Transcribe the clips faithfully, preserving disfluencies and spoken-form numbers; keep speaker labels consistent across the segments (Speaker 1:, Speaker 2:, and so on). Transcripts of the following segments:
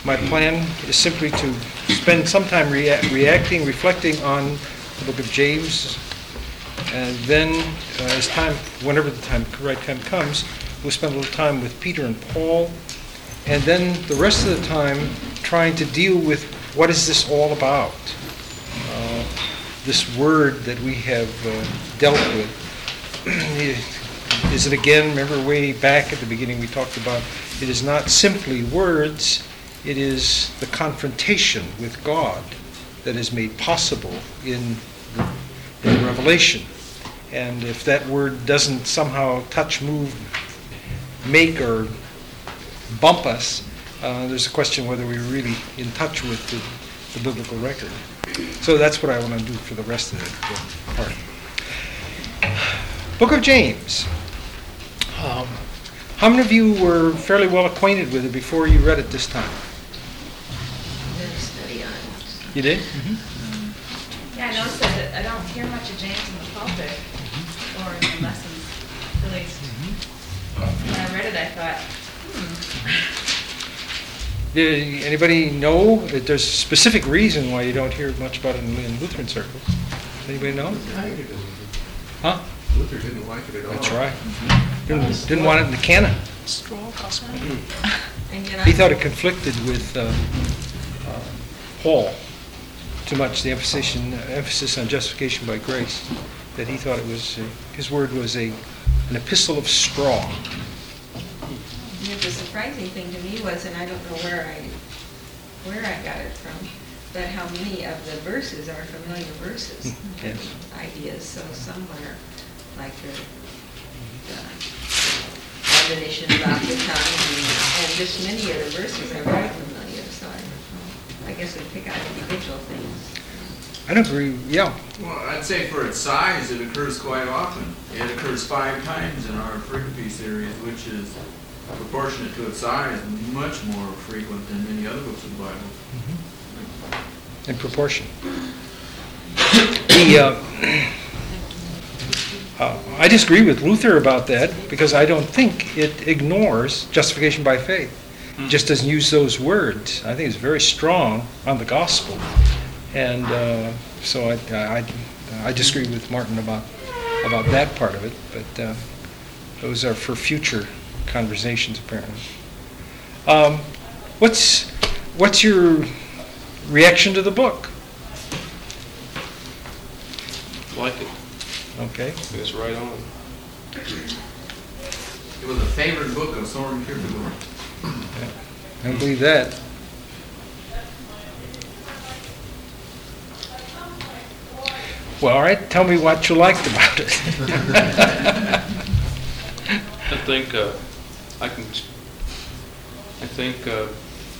Speaker 1: my plan is simply to spend some time rea- reacting, reflecting on the book of James, and then uh, as time, whenever the time, right time comes, we'll spend a little time with Peter and Paul, and then the rest of the time trying to deal with what is this all about? Uh, this word that we have uh, dealt with. Is it again, remember way back at the beginning we talked about, it is not simply words, it is the confrontation with God that is made possible in the, in Revelation. And if that word doesn't somehow touch, move, make, or bump us, uh, there's a question whether we're really in touch with the, the biblical record. So that's what I want to do for the rest of the part. Book of James. Um, how many of you were fairly well acquainted with it before you read it this time?
Speaker 2: I did a study on it.
Speaker 1: You did? Mm-hmm.
Speaker 3: Yeah, I noticed that I don't hear much of James in the pulpit or in the lessons, at least. When I read it, I thought, hmm.
Speaker 1: Did anybody know that there's a specific reason why you don't hear much about it in, in Lutheran circles? Anybody know? Huh?
Speaker 4: Luther didn't like it at all.
Speaker 1: That's right. Didn't, didn't want it in the canon.
Speaker 5: Straw gospel.
Speaker 2: And yet
Speaker 1: He
Speaker 2: I-
Speaker 1: thought it conflicted with uh, uh, Paul too much, the emphasis, emphasis on justification by grace, that he thought it was, uh, his word was a an epistle of straw.
Speaker 2: And the surprising thing to me was, and I don't know where I where I got it from, but how many of the verses are familiar verses,
Speaker 1: Yes.
Speaker 2: ideas. So somewhere, like the, the admonition about the tongue, and, and just many of the verses are very familiar. So I, I guess we pick out individual things.
Speaker 1: I don't agree, yeah.
Speaker 4: Well, I'd say for its size, it occurs quite often. It occurs five times in our pericope series, which is proportionate to its size, much more frequent than many other books of the Bible.
Speaker 1: In proportion. The, uh, uh, I disagree with Luther about that because I don't think it ignores justification by faith. It just doesn't use those words. I think it's very strong on the gospel. And uh, so I, I, I disagree with Martin about, about that part of it, but uh, those are for future conversations apparently. Um, what's, what's your reaction to the book?
Speaker 6: Like it.
Speaker 1: Okay.
Speaker 6: It's right on.
Speaker 4: It was a favorite book of Soren Kierkegaard.
Speaker 1: I don't believe that. Well, all right. Tell me what you liked about it.
Speaker 6: I think uh, I can. I think uh,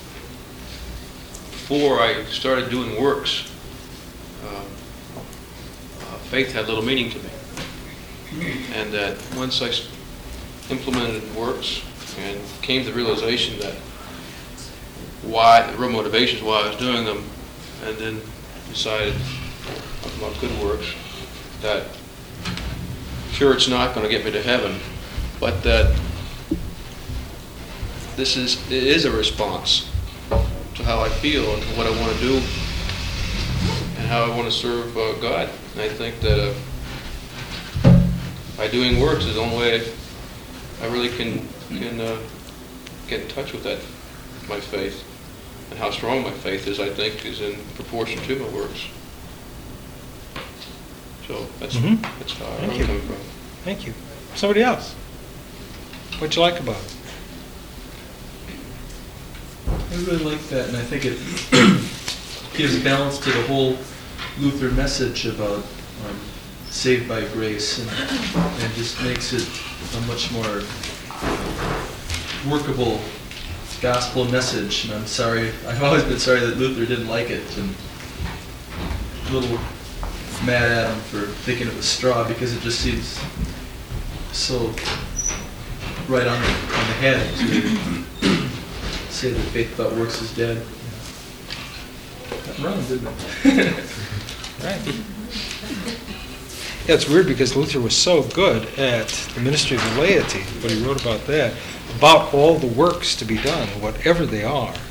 Speaker 6: before I started doing works, uh, uh, faith had little meaning to me, and that once I s- implemented works and came to the realization that why the real motivations why I was doing them, and then decided about good works that sure it's not going to get me to heaven, but that this is it is a response to how I feel and what I want to do and how I want to serve uh, God. And I think that uh, by doing works is the only way I really can can uh, get in touch with that my faith, and how strong my faith is. I think is in proportion to my works. So that's
Speaker 1: Mhm.
Speaker 6: that's how
Speaker 1: Thank
Speaker 6: I'm
Speaker 1: you.
Speaker 6: coming from.
Speaker 1: Thank you. Somebody else? What'd you like about it?
Speaker 7: I really like that, and I think it gives balance to the whole Luther message about um, saved by grace, and, and just makes it a much more workable gospel message. And I'm sorry, I've always been sorry that Luther didn't like it, and a little mad at him for thinking it was straw, because it just seems so right on the, on the head to say that faith without works is dead. That rhymed, didn't it?
Speaker 1: Right. Yeah, it's weird because Luther was so good at the ministry of the laity, what he wrote about that, about all the works to be done, whatever they are.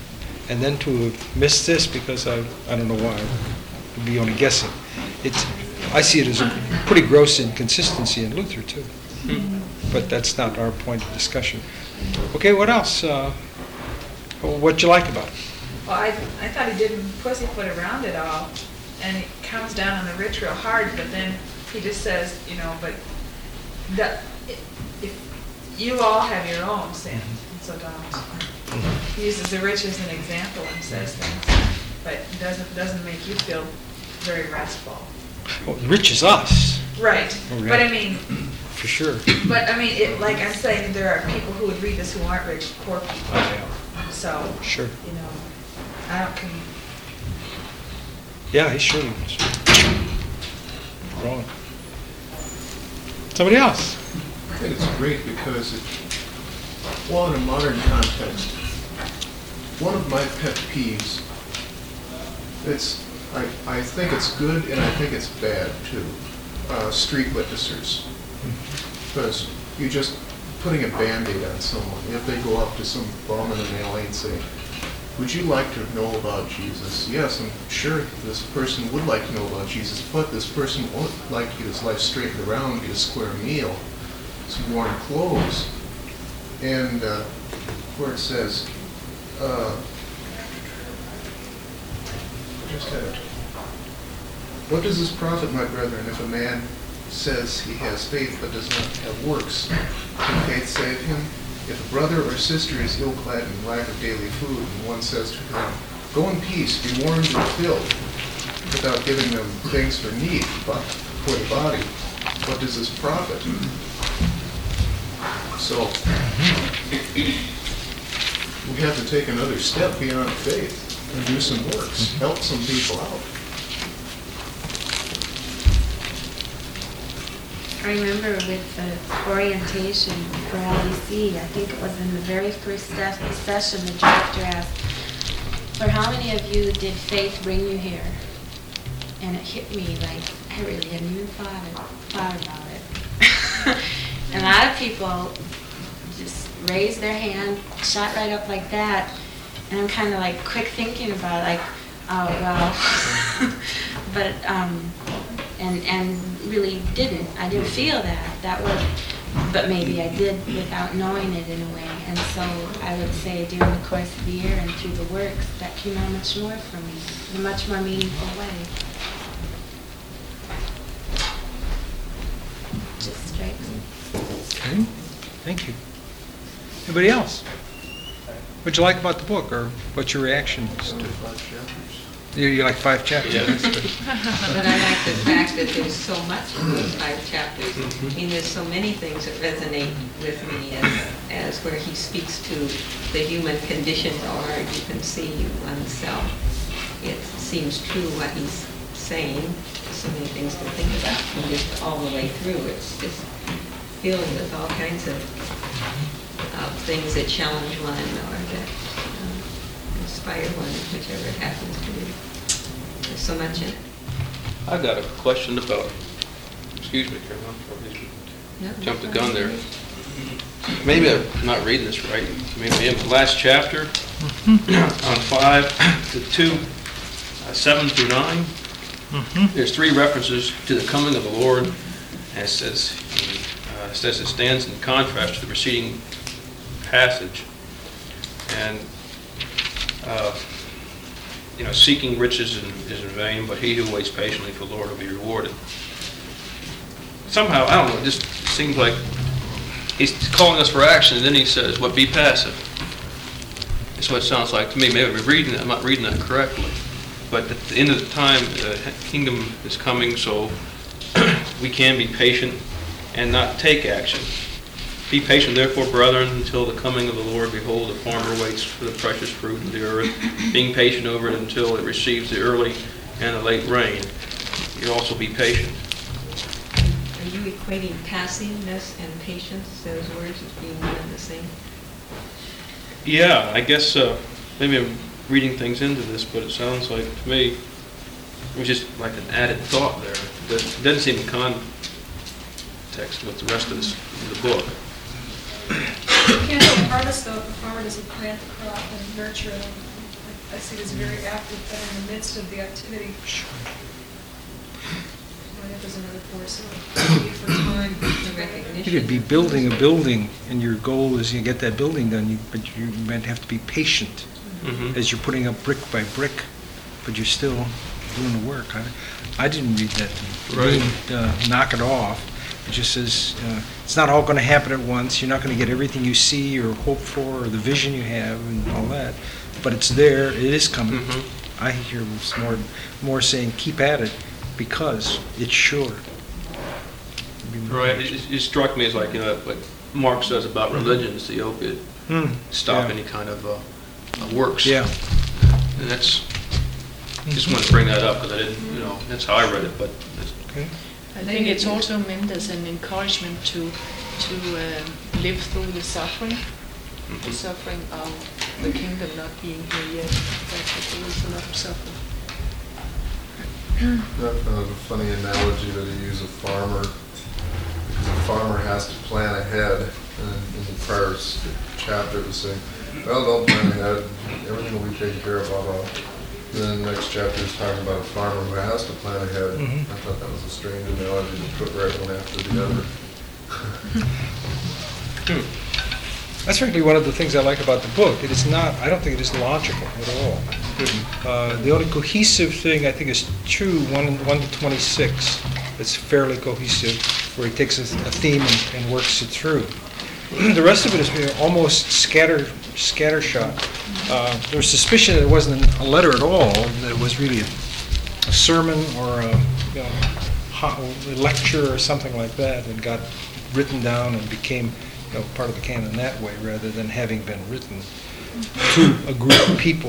Speaker 1: And then to have missed this because I, I don't know why, I'd be only guessing. It's, I see it as a pretty gross inconsistency in Luther too. But that's not our point of discussion. Okay, what else? Uh, what'd you like about it?
Speaker 3: Well, I, I thought he didn't pussyfoot around it all, and it comes down on the rich real hard, but then he just says, you know, but the, if you all have your own sin, so don't. He uses the rich as an example and says things, but doesn't, doesn't make you feel very restful.
Speaker 1: Well, rich is us,
Speaker 3: Right,
Speaker 1: Oh, yeah.
Speaker 3: but I mean,
Speaker 1: for sure.
Speaker 3: but I mean, it, like I'm saying, there are people who would read this who aren't rich, poor people,
Speaker 1: Oh,
Speaker 3: so,
Speaker 1: yeah, sure.
Speaker 3: you know, I don't, con-
Speaker 1: Yeah, he surely was wrong. Somebody else?
Speaker 5: I think it's great because it, well, in a modern context, one of my pet peeves, it's, I, I think it's good and I think it's bad too, uh, street witnessers. Because you're just putting a Band-Aid on someone. If they go up to some bum in an alley and say, would you like to know about Jesus? Yes, I'm sure this person would like to know about Jesus, but this person would like to get his life straightened around, get a square meal, some warm clothes. And uh, where it says, uh, I just had it. What does this profit, my brethren, if a man says he has faith but does not have works? Can faith save him? If a brother or sister is ill-clad in lack of daily food, and one says to them, go in peace, be warmed and filled, without giving them things for need, but for the body, what does this profit? So, we have to take another step beyond faith and do some works, help some people out.
Speaker 8: I remember with the orientation for L E C, I think it was in the very first se- session, the director asked, for how many of you did faith bring you here? And it hit me like, I really hadn't even thought, it, thought about it. And a lot of people just raised their hand, shot right up like that, and I'm kind of like quick thinking about it, like, oh, well. But, um, and and really didn't. I didn't feel that. That was, but maybe I did without knowing it in a way. And so I would say during the course of the year and through the works, that came out much more for me, in a much more meaningful way. Just strikes me.
Speaker 1: Okay, thank you. Anybody else? What'd you like about the book, or what's your reaction? You, you like five chapters?
Speaker 6: Yeah.
Speaker 1: That's good.
Speaker 2: But I like the fact that there's so much in those five chapters. I mean, there's so many things that resonate with me as, as where he speaks to the human condition, or you can see oneself. It seems true what he's saying. So many things to think about from just all the way through. It's just filled with all kinds of, of things that challenge one or that um, inspire one, whichever it happens to be. There's so much in it.
Speaker 6: I've got a question about, excuse me, Carol,
Speaker 2: No,
Speaker 6: jumped the
Speaker 2: no,
Speaker 6: gun there. Maybe I'm not reading this right. Maybe in the last chapter, on five to two, uh, seven through nine, there's three references to the coming of the Lord, and it says, uh, it says it stands in contrast to the preceding passage. And, uh, you know, seeking riches is in, is in vain, but he who waits patiently for the Lord will be rewarded. Somehow, I don't know, it just seems like he's calling us for action, and then he says, "What, be passive." That's what it sounds like to me. Maybe I'm reading it, I'm not reading that correctly. But at the end of the time, the kingdom is coming, so we can be patient and not take action. Be patient, therefore, brethren, until the coming of the Lord. Behold, the farmer waits for the precious fruit of the earth, being patient over it until it receives the early and the late rain. You also be patient.
Speaker 2: Are you equating passiveness and patience, those words, as being one and the same?
Speaker 6: Yeah, I guess uh, maybe I'm reading things into this, but it sounds like to me it was just like an added thought there. It doesn't seem in context with the rest of this, the book.
Speaker 9: You can't have a harvest though if the farmer doesn't plant the crop and nurture it. I see it as very active, but in the midst of the activity. Might have as another force of need for time.
Speaker 2: The recognition.
Speaker 1: You could be building a building, and your goal is you get that building done, you- but you might have to be patient
Speaker 6: Mhm.
Speaker 1: as you're putting up brick by brick, but you're still doing the work. I, I didn't read that. It
Speaker 6: Right.
Speaker 1: didn't, uh, knock it off. It just says, uh, it's not all going to happen at once. You're not going to get everything you see or hope for or the vision you have and all that. But it's there. It is coming.
Speaker 6: Mhm.
Speaker 1: I hear it's more, more saying, keep at it because it's sure.
Speaker 6: Right, it, it- it struck me as like, you know, like Mark says about religion, it's the opiate,
Speaker 1: Hmm.
Speaker 6: stop
Speaker 1: Yeah.
Speaker 6: any kind of uh, uh, works.
Speaker 1: Yeah.
Speaker 6: And that's, just wanted to bring that up, because I didn't, you know, that's how I read it, but that's,
Speaker 1: Okay.
Speaker 10: I think it's also meant as an encouragement to to um, live through the suffering, the suffering of the kingdom not being here yet. That there is a lot of suffering.
Speaker 11: That was a funny analogy that he used, a farmer. Because a farmer has to plan ahead, and in the prior s- chapter it was saying, well, don't plan ahead, everything will be taken care of, blah, blah. And then the next chapter is talking about a farmer who has to plan ahead.
Speaker 1: Mhm.
Speaker 11: I thought that was a strange analogy to put right one after the other.
Speaker 1: That's frankly one of the things I like about the book. It is not, I don't think it is logical at all. Uh, the only cohesive thing I think is two, one, one to twenty-six, it's fairly cohesive, where he takes a, a theme and, and works it through. The rest of it is you know, almost scatter, scattershot. Uh, there was suspicion that it wasn't a letter at all, that it was really a, a sermon or a, you know, ho- a lecture or something like that, and got written down and became you know, part of the canon that way, rather than having been written to a group of people.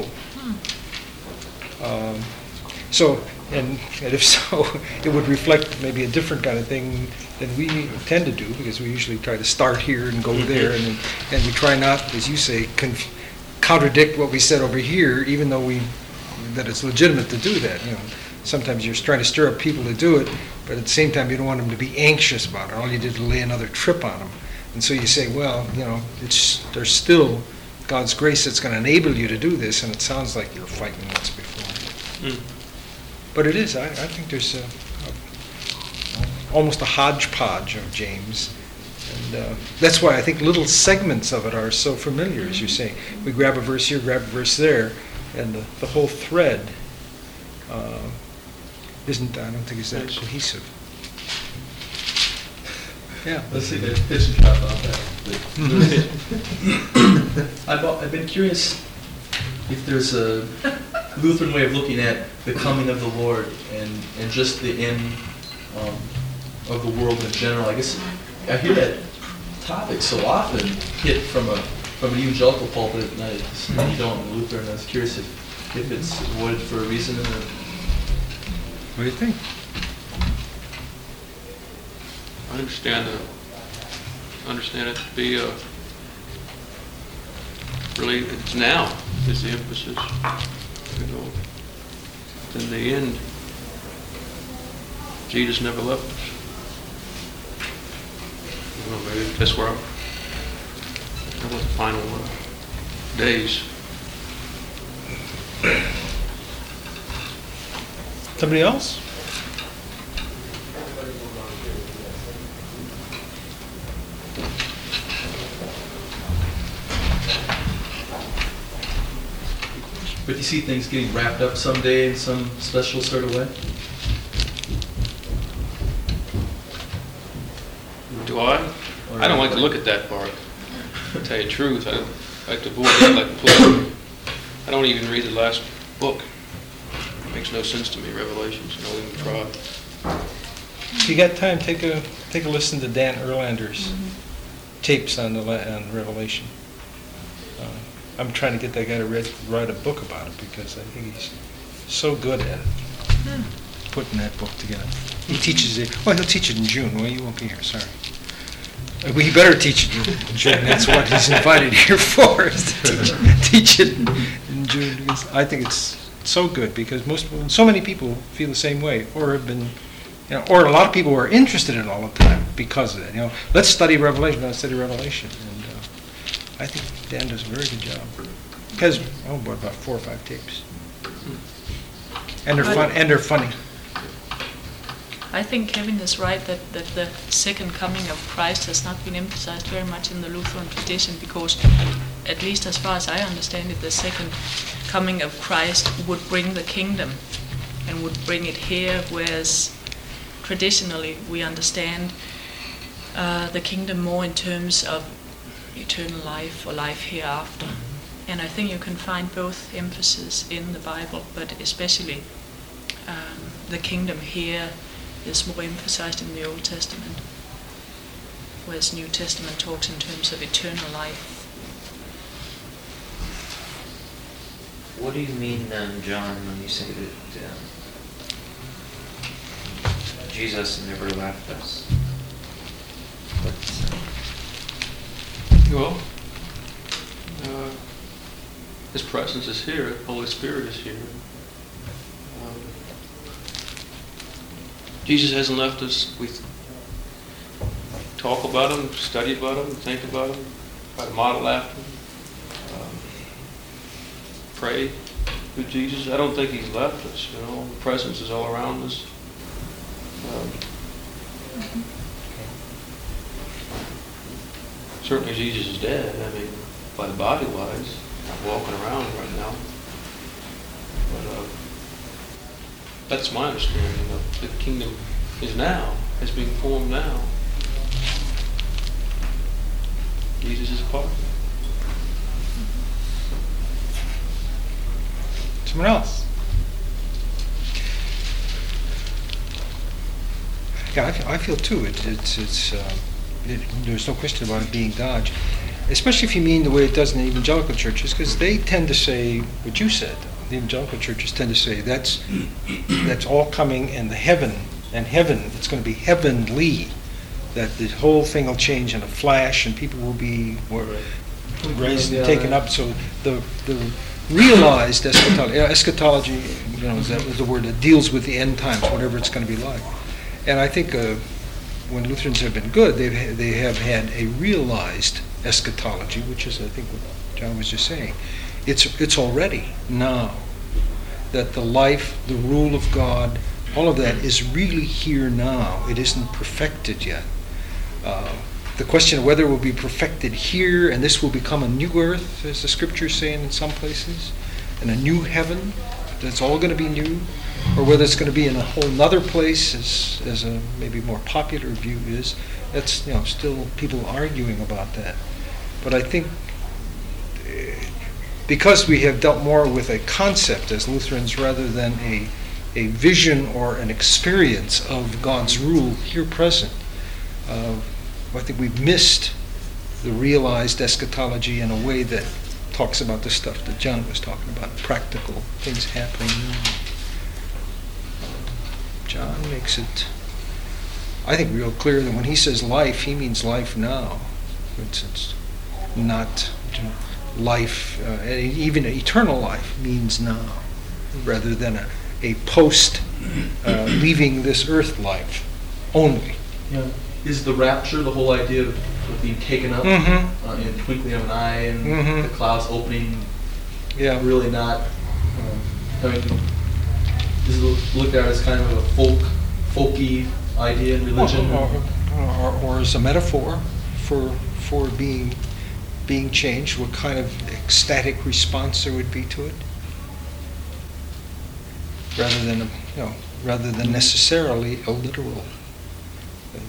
Speaker 1: Um, so, and, and if so, it would reflect maybe a different kind of thing than we tend to do, because we usually try to start here and go there, and then- and we try not, as you say, conf- contradict what we said over here, even though we that it's legitimate to do that. You know, sometimes you're trying to stir up people to do it, but at the same time you don't want them to be anxious about it. All you did was lay another trip on them, and so you say, well, you know, it's there's still God's grace that's going to enable you to do this, and it sounds like you're fighting once before.
Speaker 6: mm.
Speaker 1: But it is. I, I think there's a, a, almost a hodgepodge of James, and uh, that's why I think little segments of it are so familiar. As you say, we grab a verse here, grab a verse there, and the, the whole thread uh, isn't. I don't think is that cohesive. Yeah.
Speaker 7: Let's see, there's pitch and drop off that. I've, al- I've been curious if there's a Lutheran way of looking at the coming of the Lord and, and just the end um, of the world in general. I guess I hear that topic so often hit from a from an evangelical pulpit, and I, you don't in Lutheran. I was curious if, if it's avoided for a reason. Or,
Speaker 1: What do you think?
Speaker 6: I understand it, understand it to be, uh, really, it's now is the emphasis, you know. In the end, Jesus never left us. You know, maybe that's where I'm, that was the final uh, days.
Speaker 1: Somebody else?
Speaker 7: but do you see things getting wrapped up someday in some special sort of way?
Speaker 6: Do I?
Speaker 7: Or-
Speaker 6: I don't like to look at that part, to tell you the truth. I like to avoid that like the plague. I don't even read the last book. It makes no sense to me, Revelations, and I won't even try.
Speaker 1: If you got time, take a take a listen to Dan Erlander's tapes on the la- on Revelation. Uh, I'm trying to get that guy to read, write a book about it because I think he's so good at it, putting that book together. He teaches it. Well, he'll teach it in June. Well, you won't be here. Sorry. Uh, Well, he better teach it in June. That's what he's invited here for, is to teach, teach it in June. Because I think it's so good because most, so many people feel the same way, or have been, you know, or a lot of people are interested in it all the time because of that. You know, let's study Revelation. Let's study Revelation. And uh, I think Dan does a very good job. Has, oh, what, about four or five tapes. And they're fun, and they're funny.
Speaker 10: I think Kevin is right that, that the second coming of Christ has not been emphasized very much in the Lutheran tradition, because, at least as far as I understand it, the second coming of Christ would bring the kingdom and would bring it here, whereas traditionally we understand uh, the kingdom more in terms of eternal life or life hereafter. And I think you can find both emphasis in the Bible, but especially um, the kingdom here is more emphasized in the Old Testament, whereas New Testament talks in terms of eternal life.
Speaker 12: What do you mean then, John, when you say that um, Jesus never left us? But,
Speaker 6: Well, uh, His presence is here. Holy Spirit is here. Um, Jesus hasn't left us. We talk about Him, study about Him, think about Him, try to model after Him, um, pray with Jesus. I don't think He's left us. You know, the presence is all around us. Um, Certainly Jesus is dead. I mean, by the body-wise, not walking around right now. But uh, that's my understanding of the kingdom is now, is being formed now. Jesus is part of it.
Speaker 1: Someone else? Yeah, I feel, I feel too. It, it's it's. Uh, it, there's no question about it being dodged, especially if you mean the way it does in the evangelical churches, because they tend to say what you said. The evangelical churches tend to say that's that's all coming in the heaven and heaven. It's going to be heavenly. That the whole thing will change in a flash, and people will be were raised and taken up. So the the realized eschatology, eschatology, you know, is that was the word that deals with the end times, whatever it's going to be like. And I think uh, when Lutherans have been good, they've ha- they have had a realized eschatology, which is, I think, what John was just saying. It's it's already now that the life, the rule of God, all of that is really here now. It isn't perfected yet. Uh, the question of whether it will be perfected here and this will become a new earth, as the scriptures saying in some places, and a new heaven, that's all going to be new, or whether it's going to be in a whole nother place, as, as a maybe more popular view is, that's, you know, still people arguing about that. But I think uh, because we have dealt more with a concept as Lutherans rather than a a vision or an experience of God's rule here present, uh, I think we've missed the realized eschatology in a way that talks about the stuff that John was talking about, practical things happening now. John makes it, I think, real clear that when he says life, he means life now. It's, it's not, you know, life, uh, even eternal life means now, rather than a, a post uh, leaving this earth life only.
Speaker 7: Yeah. Is the rapture the whole idea of, of being taken up
Speaker 1: Mhm.
Speaker 7: uh, in the twinkling of an eye and
Speaker 1: Mhm.
Speaker 7: the clouds opening?
Speaker 1: Yeah.
Speaker 7: Really not. Um, I mean, is it looked at as kind of a folk, folky idea in religion?
Speaker 1: Or, or, or, or as a metaphor for for being being changed, what kind of ecstatic response there would be to it, rather than a, you know, rather than necessarily a literal thing.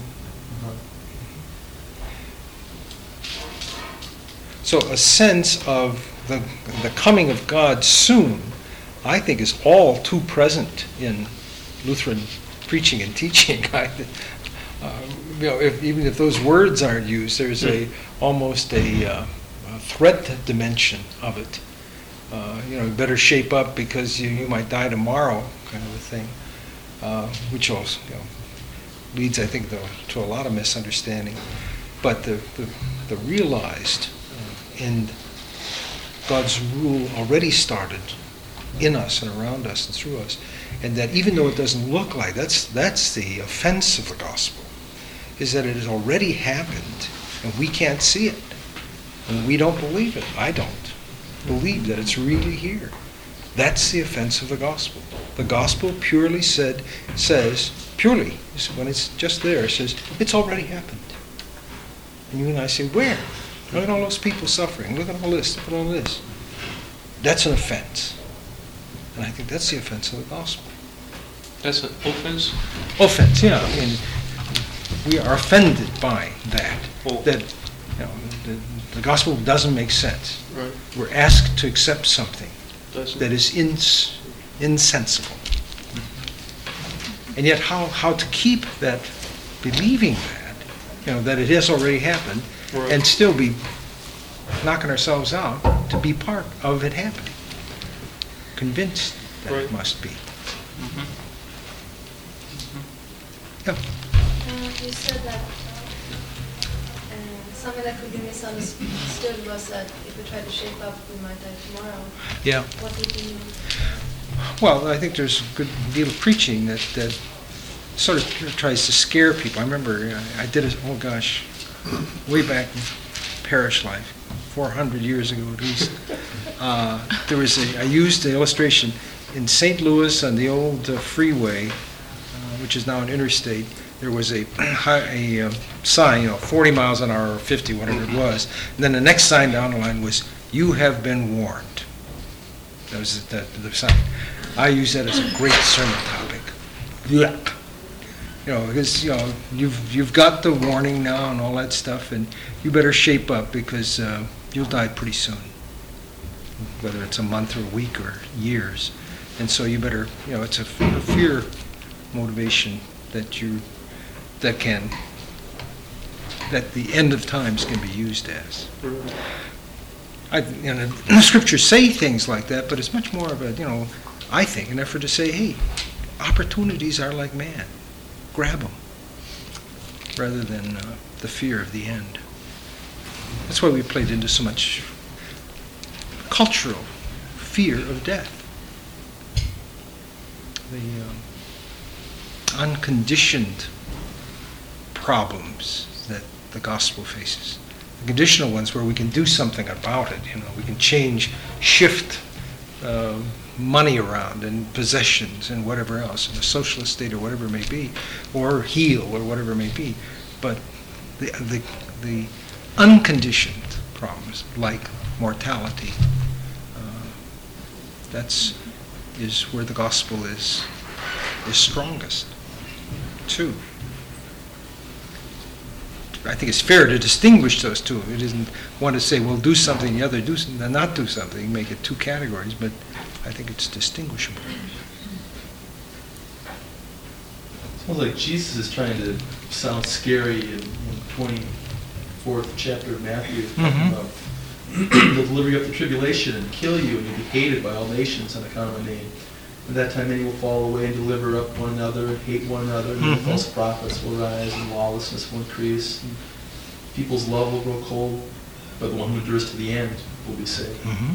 Speaker 1: So a sense of the the coming of God soon, I think, is all too present in Lutheran preaching and teaching. I, uh, you know, if, even if those words aren't used, there's a almost a, uh, a threat dimension of it. Uh, you know, you better shape up because you, you might die tomorrow, kind of a thing, uh, which also, you know, leads, I think, though, to a lot of misunderstanding. But the the, the realized uh, in God's rule already started in us and around us and through us, and that even though it doesn't look like, that's that's the offense of the gospel, is that it has already happened and we can't see it and we don't believe it. I don't. believe that it's really here. That's the offense of the gospel. The gospel purely said, says, purely, when it's just there, it says, it's already happened. And you and I say, where? Look at all those people suffering. Look at all this. Look at all this. That's an offense. And I think that's the offense of the gospel.
Speaker 6: That's an offense?
Speaker 1: Offense, yeah. I mean, we are offended by that.
Speaker 6: Oh.
Speaker 1: That, you know, the, the gospel doesn't make sense.
Speaker 6: Right.
Speaker 1: We're asked to accept something
Speaker 6: Doesn't.
Speaker 1: that is ins, insensible. And yet how, how to keep that, believing that, you know, that it has already happened,
Speaker 6: Right.
Speaker 1: and still be knocking ourselves out to be part of it happening. Convinced that
Speaker 6: Right.
Speaker 1: it must be.
Speaker 6: Mhm.
Speaker 1: Yeah.
Speaker 13: Uh, you said that uh, something that could be misunderstood was that if we try to shape up, we might die tomorrow.
Speaker 1: Yeah.
Speaker 13: What did you mean?
Speaker 1: Well, I think there's a good deal of preaching that, that sort of tries to scare people. I remember I, I did it, oh gosh, way back in parish life, four hundred years ago at least. Uh, there was a, I used the illustration in Saint Louis on the old uh, freeway, uh, which is now an interstate. There was a, a uh, sign, you know, forty miles an hour or fifty, whatever it was. And then the next sign down the line was, "You have been warned." That was the, the sign. I use that as a great sermon topic. Yeah. You know, because, you know, you've, you've got the warning now and all that stuff, and you better shape up because uh, you'll die pretty soon, whether it's a month or a week or years. And so you better, you know, it's a, a fear motivation that you, that can, that the end of times can be used as. I, you know, the scriptures say things like that, but it's much more of a, you know, I think, an effort to say, hey, opportunities are like man. Grab them, rather than uh, the fear of the end. That's why we played into so much cultural fear of death. The uh, unconditioned problems that the gospel faces. The conditional ones where we can do something about it. You know, we can change, shift uh, money around and possessions and whatever else, in a socialist state or whatever it may be, or heal or whatever it may be. But the the, the unconditioned problems, like mortality, uh, that's is where the gospel is is strongest, too. I think it's fair to distinguish those two. It isn't one to say, well, do something, the other do something, not do something, make it two categories, but I think it's distinguishable.
Speaker 7: Sounds like Jesus is trying to sound scary in the twenty-fourth chapter of Matthew, talking
Speaker 1: Mhm.
Speaker 7: about they'll deliver you up to tribulation and kill you, and you'll be hated by all nations on account of my name. At that time many will fall away and deliver up one another and hate one another, and
Speaker 1: Mhm.
Speaker 7: false prophets will rise and lawlessness will increase. And people's love will grow cold, but the one who endures to the end will be saved.
Speaker 1: Mm-hmm.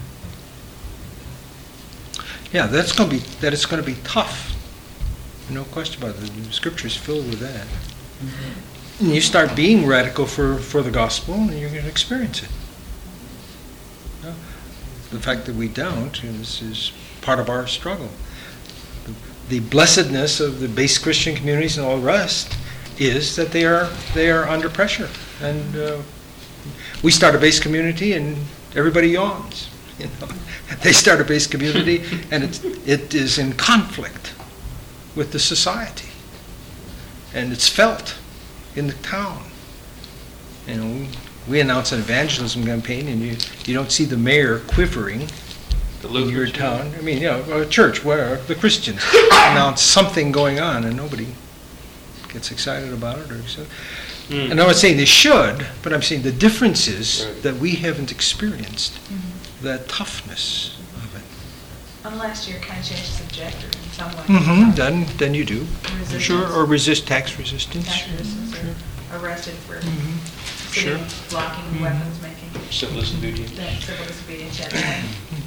Speaker 1: Yeah, that's going to be that. It's going to be tough. No question about it. The scripture's filled with that. Mm-hmm. And you start being radical for, for the gospel, and you're going to experience it. No. The fact that we don't is, is part of our struggle. The, the blessedness of the base Christian communities and all the rest is that they are they are under pressure, and uh, we start a base community and everybody yawns. You know, they start a base community and it it is in conflict with the society, and it's felt in the town. You know, we announce an evangelism campaign, and you you don't see the mayor quivering in your town. I mean, you know, a church where the Christians announce something going on, and nobody gets excited about it. Or so. Mm. And I'm not saying they should, but I'm saying the difference is right. that we haven't experienced mm-hmm. that toughness of it.
Speaker 3: Unless you're conscientious objector in some way.
Speaker 1: Mm-hmm. Then, then you do.
Speaker 3: Resistance.
Speaker 1: Sure, or resist tax resistance.
Speaker 3: Tax resistance,
Speaker 1: sure.
Speaker 3: or arrested for
Speaker 1: mm-hmm.
Speaker 3: sitting,
Speaker 1: sure.
Speaker 3: blocking, mm-hmm. weapons making.
Speaker 6: Civil disobedience.
Speaker 3: Then civil disobedience, yeah. Mm-hmm.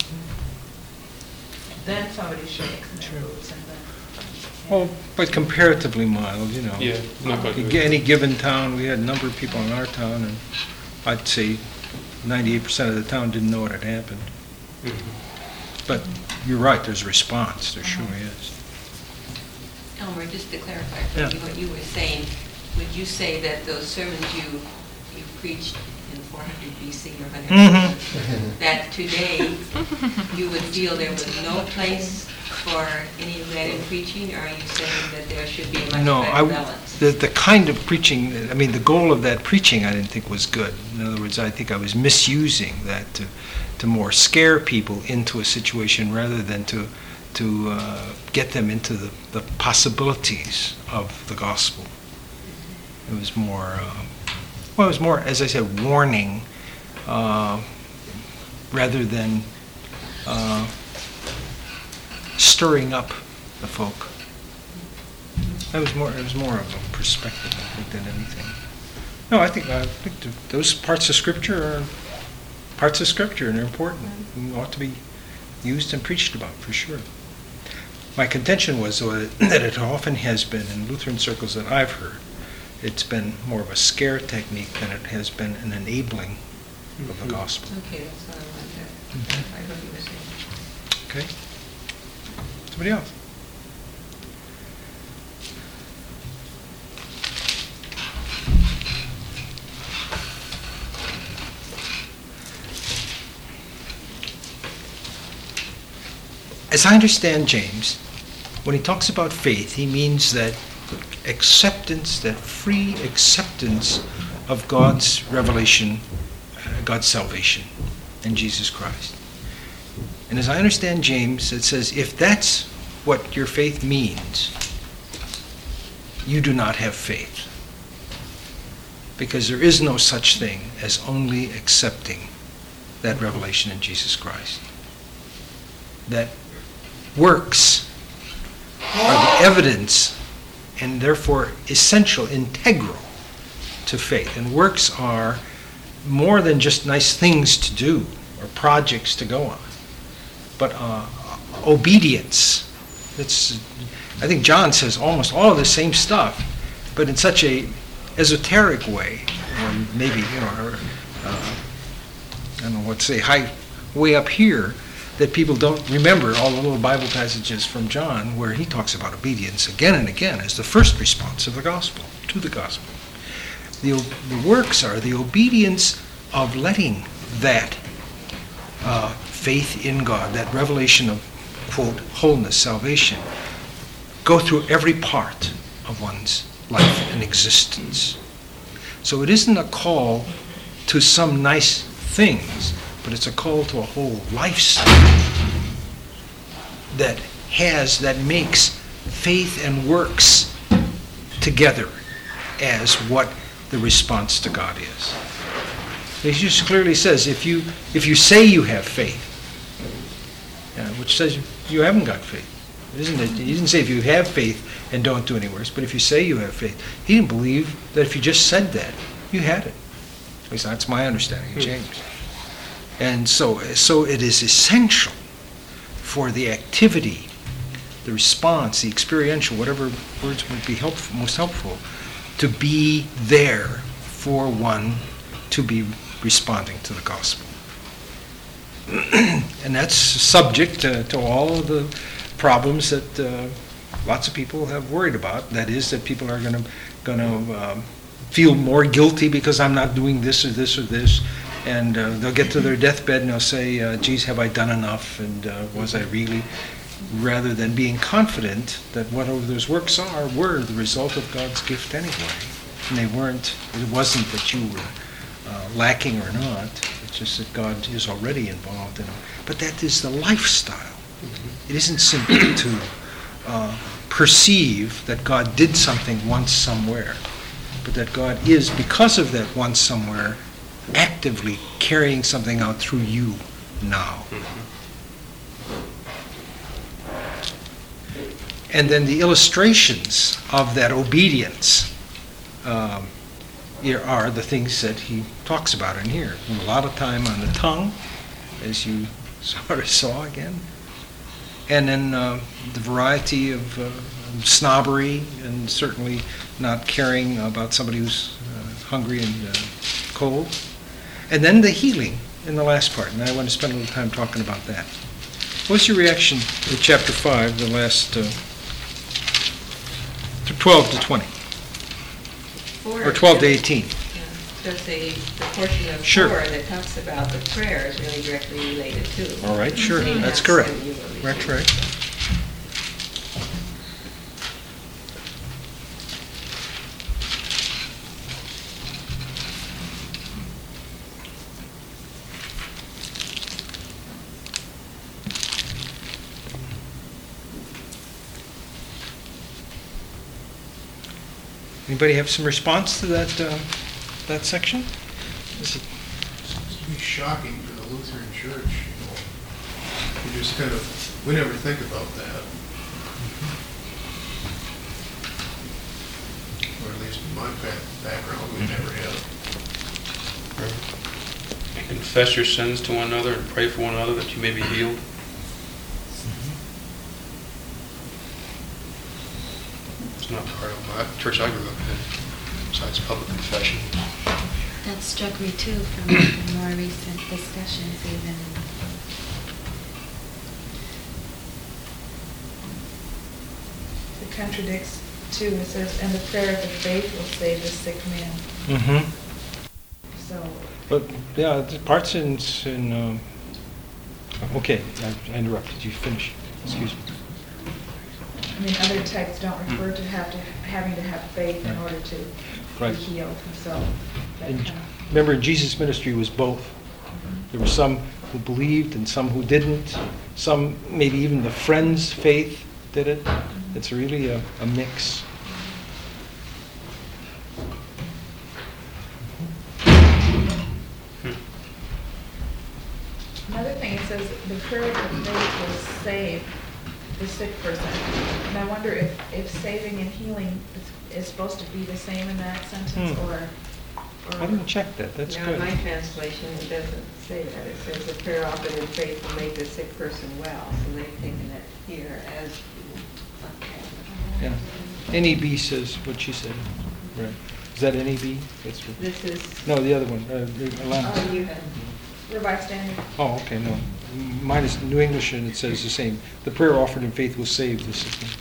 Speaker 3: Then somebody shakes and
Speaker 1: sure.
Speaker 3: their boots and then.
Speaker 1: Well, but comparatively mild, you know.
Speaker 6: Yeah, not quite good.
Speaker 1: Any given town, we had a number of people in our town, and I'd say ninety-eight percent of the town didn't know what had happened. But you're right, there's a response, there sure is.
Speaker 2: Elmer, just to clarify for
Speaker 1: Yeah.
Speaker 2: you what you were saying, would you say that those sermons you, you preached in four hundred B C or whatever,
Speaker 1: Mhm.
Speaker 2: that today you would feel there was no place for any of that in preaching, or are you saying that there should be a much
Speaker 1: No,
Speaker 2: better
Speaker 1: I,
Speaker 2: balance?
Speaker 1: the, the kind of preaching, I mean, the goal of that preaching I didn't think was good. In other words, I think I was misusing that to, to more scare people into a situation rather than to, to uh, get them into the, the possibilities of the gospel. It was more, uh, well, it was more, as I said, warning uh, rather than uh, stirring up the folk. That was more. It was more of a perspective, I think, than anything. No, I think I think th- those parts of Scripture are parts of Scripture, and they're important and ought to be used and preached about for sure. My contention was though, that it often has been in Lutheran circles that I've heard, it's been more of a scare technique than it has been an enabling of the gospel.
Speaker 2: Okay, that's what I wanted to, I what you were saying.
Speaker 1: Okay. Somebody else? As I understand James, when he talks about faith, he means that acceptance, that free acceptance of God's revelation, uh, God's salvation in Jesus Christ. And as I understand James, it says, if that's what your faith means, you do not have faith. Because there is no such thing as only accepting that revelation in Jesus Christ. That works are the evidence and therefore essential, integral to faith. And works are more than just nice things to do or projects to go on, but uh, obedience. It's, I think John says almost all of the same stuff, but in such a esoteric way, or maybe, you know, or, uh, I don't know what to say, high, way up here, that people don't remember all the little Bible passages from John where he talks about obedience again and again as the first response of the gospel, to the gospel. The, the works are the obedience of letting that uh, faith in God, that revelation of, quote, wholeness, salvation, go through every part of one's life and existence. So it isn't a call to some nice things, but it's a call to a whole lifestyle that has, that makes faith and works together as what the response to God is. He just clearly says, if you if you say you have faith, uh, which says you haven't got faith. Isn't it? He didn't say if you have faith and don't do any works, but if you say you have faith. He didn't believe that if you just said that, you had it. At least that's my understanding of James. And so, so it is essential for the activity, the response, the experiential, whatever words would be helpful, most helpful, to be there for one to be responding to the gospel. And that's subject to, to all of the problems that uh, lots of people have worried about. That is, that people are going to going to um, feel more guilty because I'm not doing this or this or this. And uh, they'll get to their deathbed and they'll say, uh, geez, have I done enough? And uh, was I really? Rather than being confident that whatever those works are were the result of God's gift anyway. And they weren't, it wasn't that you were uh, lacking or not. It's just that God is already involved in it. But that is the lifestyle. Mm-hmm. It isn't simply to uh, perceive that God did something once somewhere, but that God is, because of that once somewhere, actively carrying something out through you now. Mm-hmm. And then the illustrations of that obedience um, here are the things that he talks about in here. And a lot of time on the tongue, as you sort of saw again. And then uh, the variety of uh, snobbery, and certainly not caring about somebody who's uh, hungry and uh, cold. And then the healing in the last part, and I want to spend a little time talking about that. What's your reaction to chapter five, the last, uh, to twelve to twenty, or twelve to eighteen?
Speaker 2: Because the, the portion of
Speaker 1: Sure.
Speaker 2: four that talks about the prayer is really directly related to.
Speaker 1: All right, sure,
Speaker 2: Same
Speaker 1: that's
Speaker 2: as
Speaker 1: correct.
Speaker 2: when you were
Speaker 1: That's
Speaker 2: reading.
Speaker 1: right. Anybody have some response to that, uh, that section? Is it-
Speaker 5: It's to be shocking for the Lutheran Church, you know. We just kind of, we never think about that. Or at least in my ba- background, we never have.
Speaker 6: And confess your sins to one another and pray for one another that you may be healed. It's not part of my church I grew up in, besides public confession.
Speaker 8: That struck me too from the more recent discussions even.
Speaker 3: It contradicts too, it says, and the prayer of the faith will save the sick man.
Speaker 1: Mm-hmm.
Speaker 3: So,
Speaker 1: But, yeah, the parts in, in, um, okay, I I interrupted you, finish, excuse me.
Speaker 3: I mean, other texts don't refer to have to, having to have faith in order to be
Speaker 1: Right.
Speaker 3: healed, so. that
Speaker 1: And
Speaker 3: kind of-
Speaker 1: remember, Jesus' ministry was both. There were some who believed and some who didn't. Some, maybe even the friends' faith did it. It's really a, a mix.
Speaker 3: Another thing, it says, the prayer of the faith will save the sick person. And I wonder if, if saving and healing is, is supposed to be the same in that sentence,
Speaker 1: Hmm.
Speaker 3: or,
Speaker 1: I
Speaker 3: or,
Speaker 1: didn't check that, that's
Speaker 2: Now,
Speaker 1: good.
Speaker 2: in my translation, it doesn't say that. It says the prayer offered in faith will make the sick person well. So they've taken it here as,
Speaker 1: Yeah. N E B says what she said. Right. Is that N E B? That's what-
Speaker 2: this is,
Speaker 1: No, the other one. uh, the Alana.
Speaker 2: oh, you had,
Speaker 3: Revised Standard.
Speaker 1: Oh, okay, no. Mine is New English and it says the same. The prayer offered in faith will save the sick man.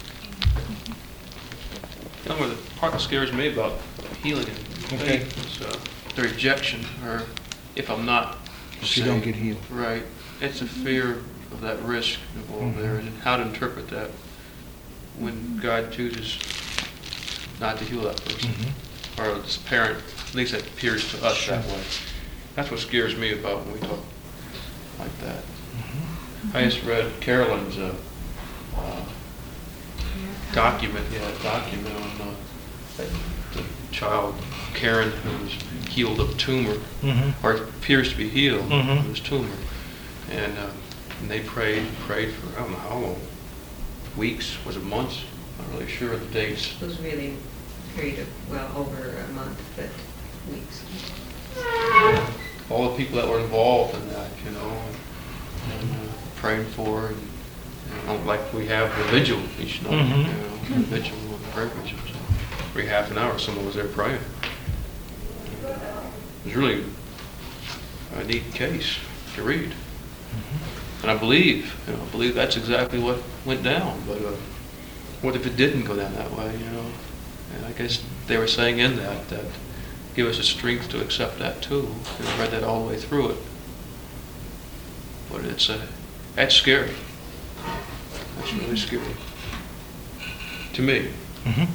Speaker 6: You know, the part that scares me about healing and
Speaker 1: Okay.
Speaker 6: faith is uh, the rejection, or if I'm not
Speaker 1: If you don't
Speaker 6: saved.
Speaker 1: get healed.
Speaker 6: Right. It's a fear of that risk involved
Speaker 1: Mhm.
Speaker 6: there, and how to interpret that when God chooses not to heal that person,
Speaker 1: Mhm.
Speaker 6: or this parent, at least it appears to us that
Speaker 1: Sure.
Speaker 6: way. That's what scares me about when we talk like that.
Speaker 1: Mm-hmm.
Speaker 6: I just read Carolyn's uh, uh, document, yeah, document on uh, that the child, Karen, who was healed of a tumor,
Speaker 1: Mhm.
Speaker 6: or appears to be healed
Speaker 1: Mhm.
Speaker 6: of this tumor. And, uh, and they prayed and prayed for, I don't know how long, weeks, was it months? Not really sure of the dates.
Speaker 2: it was really a period of, well, over a month, but weeks.
Speaker 6: All the people that were involved in that, you know, and, and uh, praying for her, and, you know, like we have the vigil each night,
Speaker 1: Mhm.
Speaker 6: you know, the vigil, the prayer vigil. So every half an hour, someone was there praying. And, uh, it was really a neat case to read. And I believe, you know, I believe that's exactly what went down. But uh, what if it didn't go down that way, you know? And I guess they were saying in that, that give us the strength to accept that too. And I read that all the way through it. But it's, uh, that's scary. That's really scary. To me.
Speaker 1: Mhm.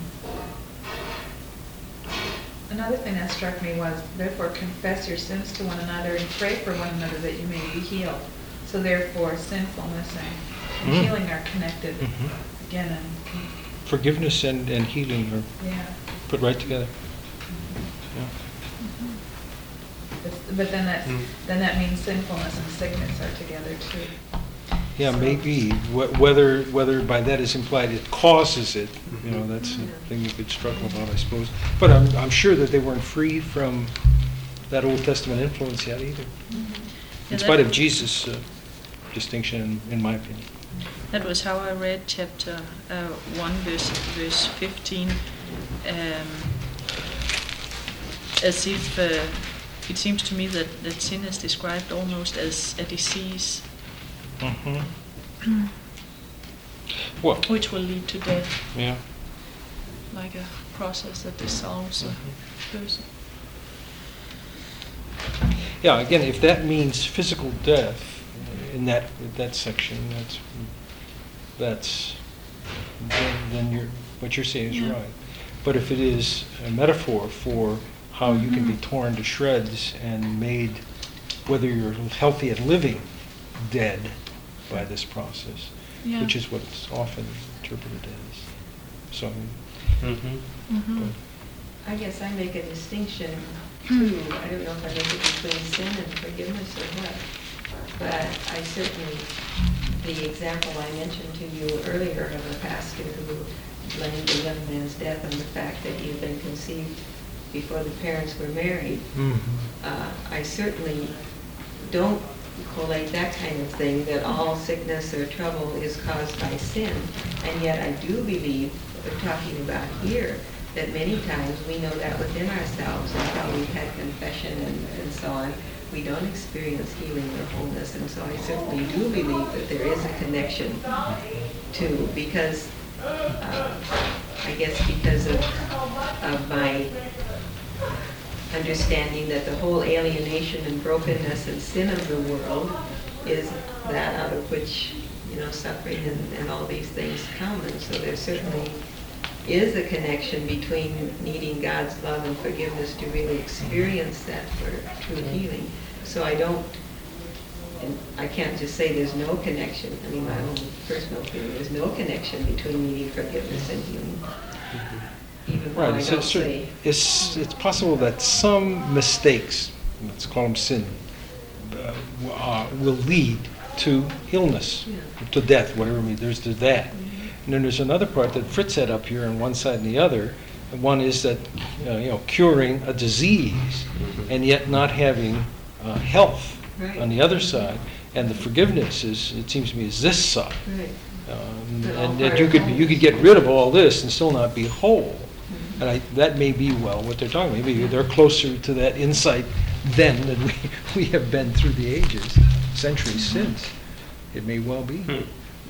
Speaker 3: Another thing that struck me was, therefore confess your sins to one another and pray for one another that you may be healed. So therefore sinfulness and, and
Speaker 1: Mm.
Speaker 3: healing are connected
Speaker 1: Mhm.
Speaker 3: again, and,
Speaker 1: Forgiveness and, and healing are
Speaker 3: yeah.
Speaker 1: put right together. Yeah.
Speaker 3: But, but then that,
Speaker 6: Mm.
Speaker 3: then that means sinfulness and sickness are together too.
Speaker 1: Yeah, maybe, Wh- whether, whether by that is implied it causes it, you know, that's a thing you could struggle about, I suppose. But I'm, I'm sure that they weren't free from that Old Testament influence yet either,
Speaker 10: Yeah,
Speaker 1: in
Speaker 10: that-
Speaker 1: spite of Jesus' uh, distinction, in my opinion.
Speaker 10: That was how I read chapter uh, one, verse, verse fifteen, um, as if uh, it seems to me that, that sin is described almost as a disease,
Speaker 1: Mm-hmm. Well,
Speaker 10: which will lead to death,
Speaker 1: yeah.
Speaker 10: like a process that dissolves a person.
Speaker 1: Yeah, again, if that means physical death in that that section, that's that's then, then you're what you're saying is
Speaker 10: Yeah.
Speaker 1: right. But if it is a metaphor for how you can be torn to shreds and made, whether you're healthy and living, dead by this process,
Speaker 10: Yeah.
Speaker 1: which is what it's often interpreted as. So,
Speaker 6: Mm-hmm.
Speaker 10: Mhm.
Speaker 1: but-
Speaker 2: I guess I make a distinction too. I don't know if I make it between sin and forgiveness or what. But I certainly, the example I mentioned to you earlier of a pastor who blamed a young man's death on the fact that he had been conceived before the parents were married, uh, I certainly don't collate that kind of thing, that all sickness or trouble is caused by sin. And yet I do believe, what we're talking about here, that many times we know that within ourselves until we've had confession and, and so on, we don't experience healing or wholeness. And so I certainly do believe that there is a connection to, because, uh, I guess because of, of my understanding that the whole alienation and brokenness and sin of the world is that out of which, you know, suffering and, and all these things come. And so there certainly is a connection between needing God's love and forgiveness to really experience that for true healing. So I don't, and I can't just say there's no connection. I mean, my own personal opinion, there's no connection between needing forgiveness and healing. Even though
Speaker 1: Right,
Speaker 2: I
Speaker 1: it's,
Speaker 2: don't
Speaker 1: it's,
Speaker 2: say,
Speaker 1: it's, it's possible that some mistakes, let's call them sin, uh, w- uh, will lead to illness,
Speaker 2: Yeah.
Speaker 1: to death, whatever it means. There's the that. And then there's another part that Fritz had up here on one side and the other. And one is that, uh, you know, curing a disease and yet not having uh, health
Speaker 2: Right.
Speaker 1: on the other side. And the forgiveness is, it seems to me, is this side.
Speaker 2: right.
Speaker 1: Um,
Speaker 2: But all
Speaker 1: and that
Speaker 2: part
Speaker 1: you
Speaker 2: of
Speaker 1: could
Speaker 2: wholeness.
Speaker 1: you could get rid of all this and still not be whole.
Speaker 2: Mhm.
Speaker 1: And I, that may be well what they're talking about. Maybe they're closer to that insight then than we, we have been through the ages, centuries since. It may well be.
Speaker 6: Hmm.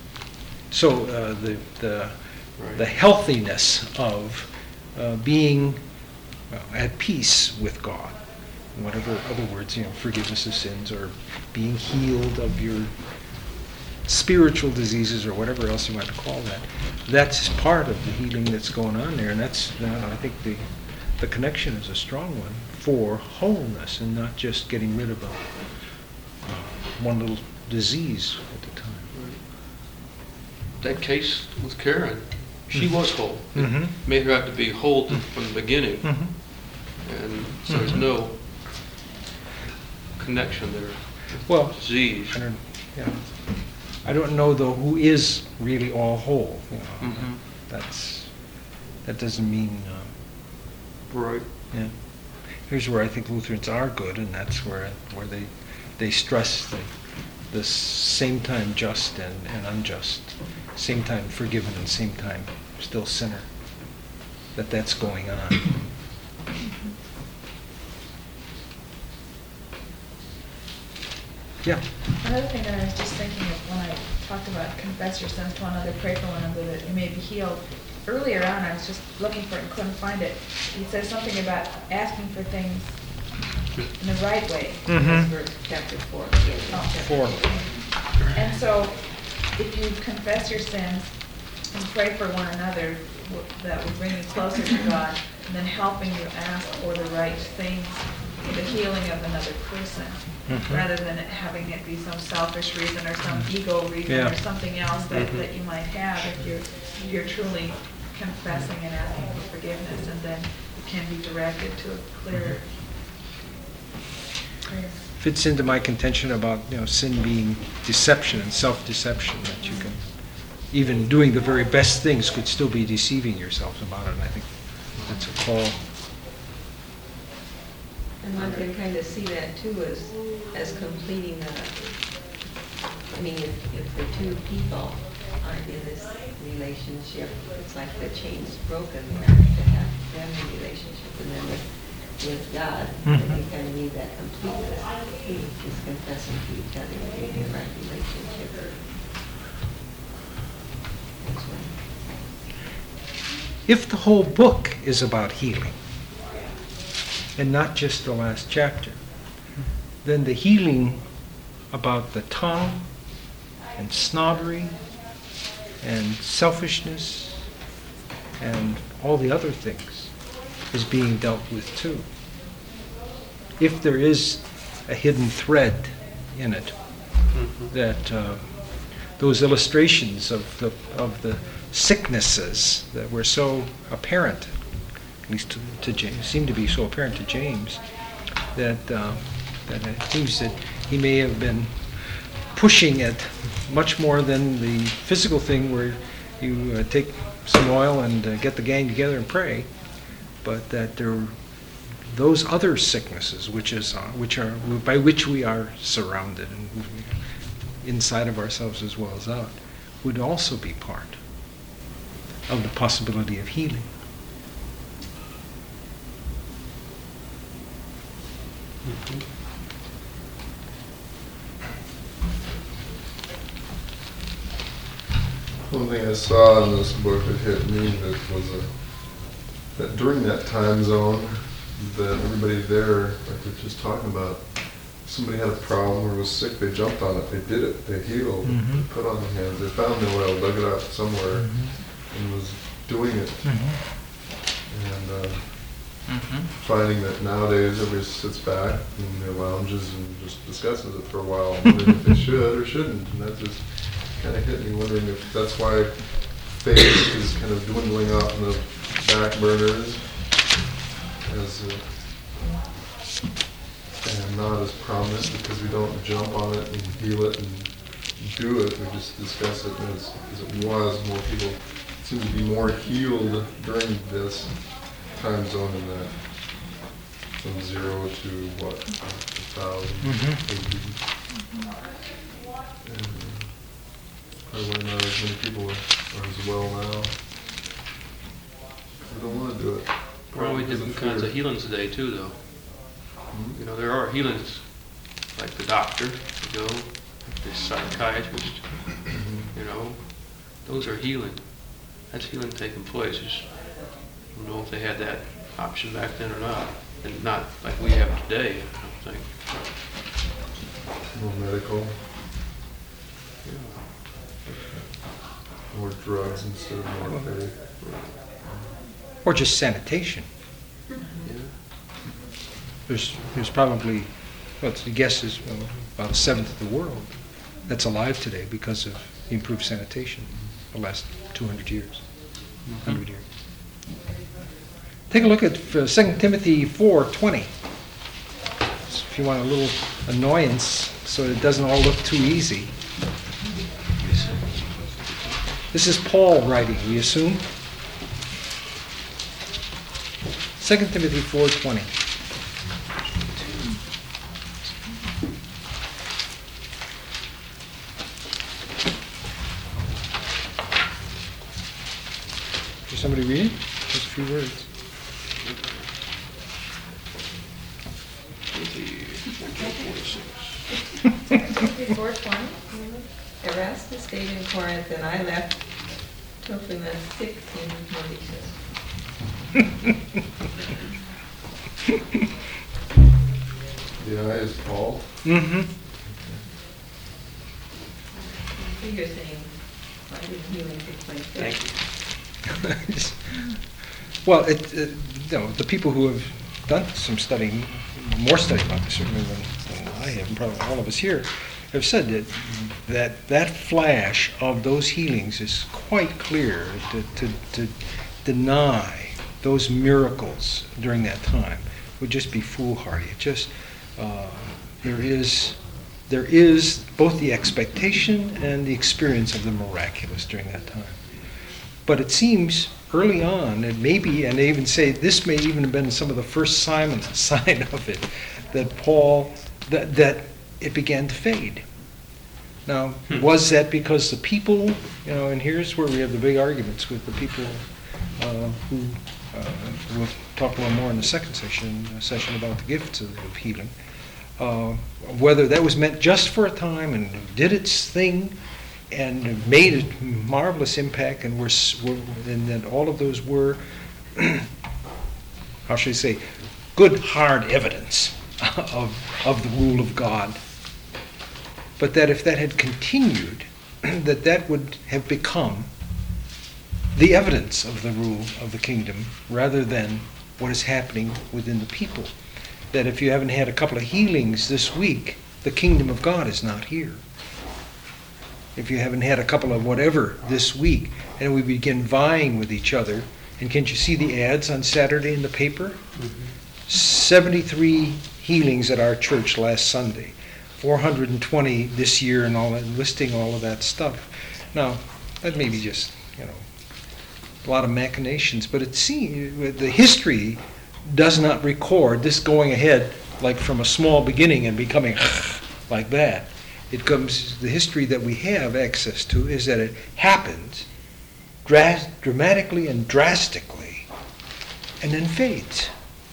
Speaker 1: So uh, the the
Speaker 6: Right.
Speaker 1: the healthiness of uh, being uh, at peace with God, whatever other words, you know, forgiveness of sins or being healed of your spiritual diseases or whatever else you want to call that. That's part of the healing that's going on there, and that's, you know, I think the the connection is a strong one for wholeness and not just getting rid of a, uh, one little disease at the time.
Speaker 6: That case with Karen, she was whole. It
Speaker 1: Mhm.
Speaker 6: made her have to be whole to- from the beginning,
Speaker 1: Mm-hmm.
Speaker 6: and so there's
Speaker 1: Mhm.
Speaker 6: no connection there.
Speaker 1: Well,
Speaker 6: Disease.
Speaker 1: I don't, yeah. I don't know though who is really all whole. You know.
Speaker 6: Mhm.
Speaker 1: That's that doesn't mean. Um,
Speaker 6: Right.
Speaker 1: yeah. Here's where I think Lutherans are good, and that's where where they they stress the the same time just and, and unjust, same time forgiven and same time still sinner. That that's going on. Yeah.
Speaker 3: Another thing that I was just thinking of when I talked about confess your sins to one another, pray for one another that you may be healed. Earlier on, I was just looking for it and couldn't find it. He says something about asking for things in the right way.
Speaker 1: Mm-hmm.
Speaker 2: Verse chapter four.
Speaker 1: Four.
Speaker 3: And so, if you confess your sins and pray for one another, w- that would bring you closer to God, and then helping you ask for the right things, for the healing of another person,
Speaker 1: Mhm.
Speaker 3: rather than it having it be some selfish reason or some ego reason
Speaker 1: Yeah.
Speaker 3: or something else that,
Speaker 6: Mhm.
Speaker 3: that you might have if you're, you're truly confessing and asking for forgiveness, and then it can be directed to a clear prayer.
Speaker 1: Fits into my contention about, you know, sin being deception and self-deception, that you can, even doing the very best things, could still be deceiving yourself about it. And I think that's a call.
Speaker 2: And one can kind of see that too as, as completing the, I mean, if, if the two people aren't in this relationship, it's like the chain's broken there to have them in relationship. And then if with God,
Speaker 1: Mhm.
Speaker 2: then you kind of need that complete, just confessing to each other and getting the right relationship. That's right.
Speaker 1: If the whole book is about healing, and not just the last chapter, then the healing about the tongue and snobbery and selfishness and all the other things is being dealt with too. If there is a hidden thread in it, that uh, those illustrations of the of the sicknesses that were so apparent, at least to, to James, seem to be so apparent to James, that uh, that it seems that he may have been pushing it much more than the physical thing where you uh, take some oil and uh, get the gang together and pray, but that there are those other sicknesses which is uh, which are by which we are surrounded and inside of ourselves as well as out would also be part of the possibility of healing.
Speaker 11: One thing I saw in this book that hit me that was a, that during that time zone, that everybody there, like we were just talking about, somebody had a problem or was sick, they jumped on it, they did it, they healed,
Speaker 1: Mhm.
Speaker 11: they put on the hands, they found the oil, dug it up somewhere, and was doing it. And uh, finding that nowadays everybody sits back in their lounges and just discusses it for a while, wondering if they should or shouldn't, and that just kind of hit me, wondering if that's why faith is kind of dwindling off in the back burners, as uh, and not as prominent, because we don't jump on it and heal it and do it. We just discuss it as, as it was. More people seem to be more healed during this time zone in that from zero to what, a thousand,
Speaker 1: Mhm.
Speaker 11: and probably why not as many people are, are as well now. We don't want to do it.
Speaker 6: Probably
Speaker 11: because
Speaker 6: different
Speaker 11: of
Speaker 6: kinds
Speaker 11: fear.
Speaker 6: of healings today too, though.
Speaker 11: Hmm?
Speaker 6: You know, there are healings, like the doctor, you go, the psychiatrist, you know, those are healing. That's healing taking place. Just, I don't know if they had that option back then or not, and not like we have today, I don't think.
Speaker 11: More medical,
Speaker 6: Yeah.
Speaker 11: more drugs instead of more faith.
Speaker 1: Or just sanitation.
Speaker 6: Yeah.
Speaker 1: There's there's probably, well, the guess is well, about a seventh of the world that's alive today because of improved sanitation the last two hundred years, one hundred years. Take a look at uh, Second Timothy four twenty. If you want a little annoyance so it doesn't all look too easy. This is Paul writing, we assume. Second Timothy four twenty. Is somebody reading? Just a few words.
Speaker 9: Four twenty?
Speaker 2: Erastus stayed in Corinth, and I left Trophimus sixteen twenty-two.
Speaker 11: The I is Paul.
Speaker 1: Mm-hmm.
Speaker 2: So you're saying, why didn't healing take place there?
Speaker 6: Thank you.
Speaker 1: Well, it, it, you know, the people who have done some studying, more study about this certainly than, than I have, and probably all of us here, have said that that, that flash of those healings is quite clear. To, to, to deny those miracles during that time would just be foolhardy. It just uh, there is there is both the expectation and the experience of the miraculous during that time. But it seems early on, and maybe, and they even say this may even have been some of the first sign, sign of it, that Paul, that, that it began to fade. Now, was that because the people, you know, and here's where we have the big arguments with the people uh, who uh, we'll talk a little more in the second session, uh, session about the gifts of, of healing. Uh, whether that was meant just for a time and did its thing and made a marvelous impact, and were, s- were and that all of those were, how should I say, good hard evidence of of the rule of God. But that if that had continued, that that would have become the evidence of the rule of the kingdom rather than what is happening within the people. That if you haven't had a couple of healings this week, the kingdom of God is not here. If you haven't had a couple of whatever this week, and we begin vying with each other, and can't you see the ads on Saturday in the paper? Mm-hmm. seventy-three healings at our church last Sunday, four hundred twenty this year, and all that, listing all of that stuff. Now, that may be just, you know, a lot of machinations, but it seems the history does not record this going ahead like from a small beginning and becoming like that. It comes, the history that we have access to is that it happens dra- dramatically and drastically and then fades.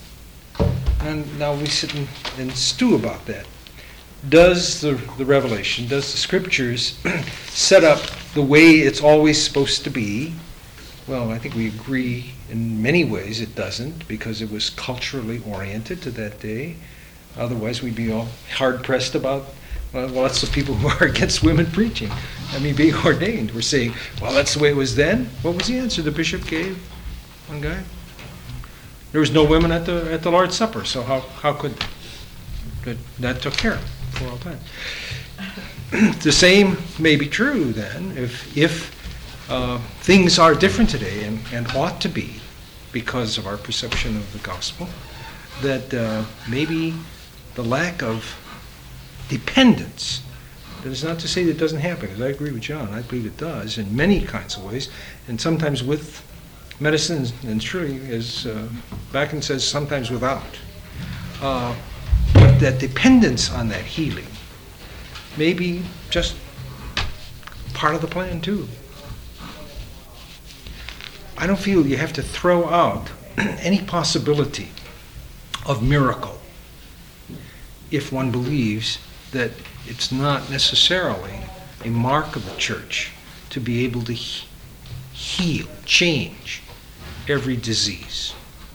Speaker 1: And now we sit and, and stew about that. Does the, the revelation, does the scriptures set up the way it's always supposed to be? Well, I think we agree in many ways it doesn't, because it was culturally oriented to that day. Otherwise, we'd be all hard-pressed about, well, well, that's the people who are against women preaching. I mean, being ordained. We're saying, well, that's the way it was then. What was the answer the bishop gave? One guy? There was no women at the at the Lord's Supper, so how, how could that, that took care of it for all time. The same may be true then if if uh, things are different today and, and ought to be because of our perception of the gospel, that uh, maybe the lack of dependence, that is not to say that it doesn't happen, because I agree with John, I believe it does in many kinds of ways, and sometimes with medicine, and surely, as uh, Bakken says, sometimes without. Uh, but that dependence on that healing may be just part of the plan too. I don't feel you have to throw out any possibility of miracle if one believes that it's not necessarily a mark of the church to be able to he- heal, change every disease.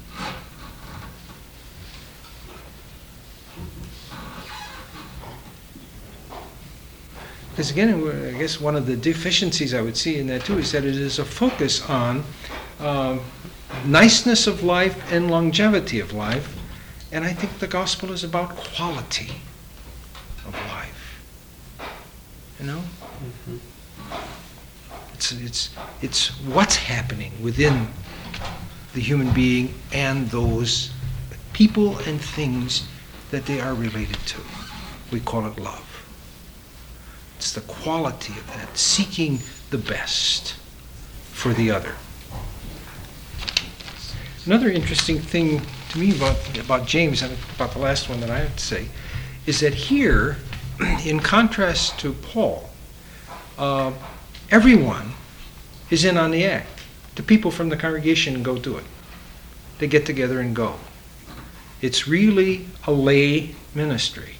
Speaker 1: Because again, I guess one of the deficiencies I would see in that too is that it is a focus on um, niceness of life and longevity of life, and I think the gospel is about quality of life. You know? Mm-hmm. It's, it's, it's what's happening within the human being and those people and things that they are related to. We call it love. It's the quality of that, seeking the best for the other. Another interesting thing to me about, about James, and about the last one that I have to say, is that here, in contrast to Paul, uh, everyone is in on the act. The people from the congregation go do it. They get together and go. It's really a lay ministry.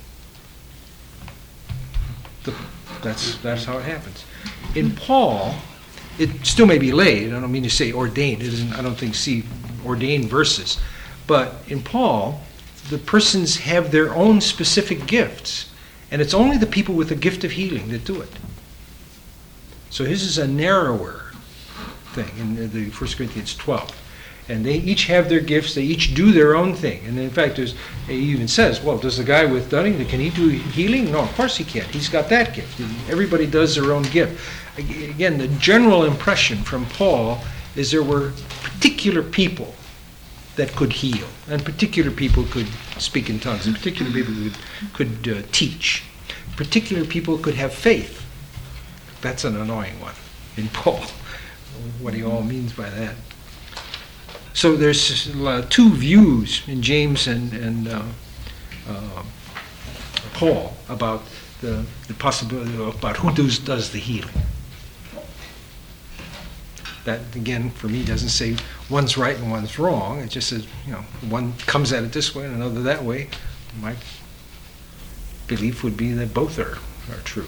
Speaker 1: The, that's that's how it happens. In Paul, it still may be lay. I don't mean to say ordained. It isn't, I don't think see ordained verses. But in Paul, the persons have their own specific gifts. And it's only the people with the gift of healing that do it. So his is a narrower thing in the First Corinthians twelve. And they each have their gifts, they each do their own thing. And in fact, there's, he even says, well, does the guy with Dunning, can he do healing? No, of course he can't. He's got that gift. Everybody does their own gift. Again, the general impression from Paul is there were particular people that could heal, and particular people could speak in tongues, and particular people could, could uh, teach. Particular people could have faith. That's an annoying one in Paul, what he all means by that. So there's uh, two views in James and, and uh, uh, Paul about the, the possibility of, about who does, does the healing. That, again, for me, doesn't say one's right and one's wrong. It just says, you know, one comes at it this way and another that way. My belief would be that both are, are true.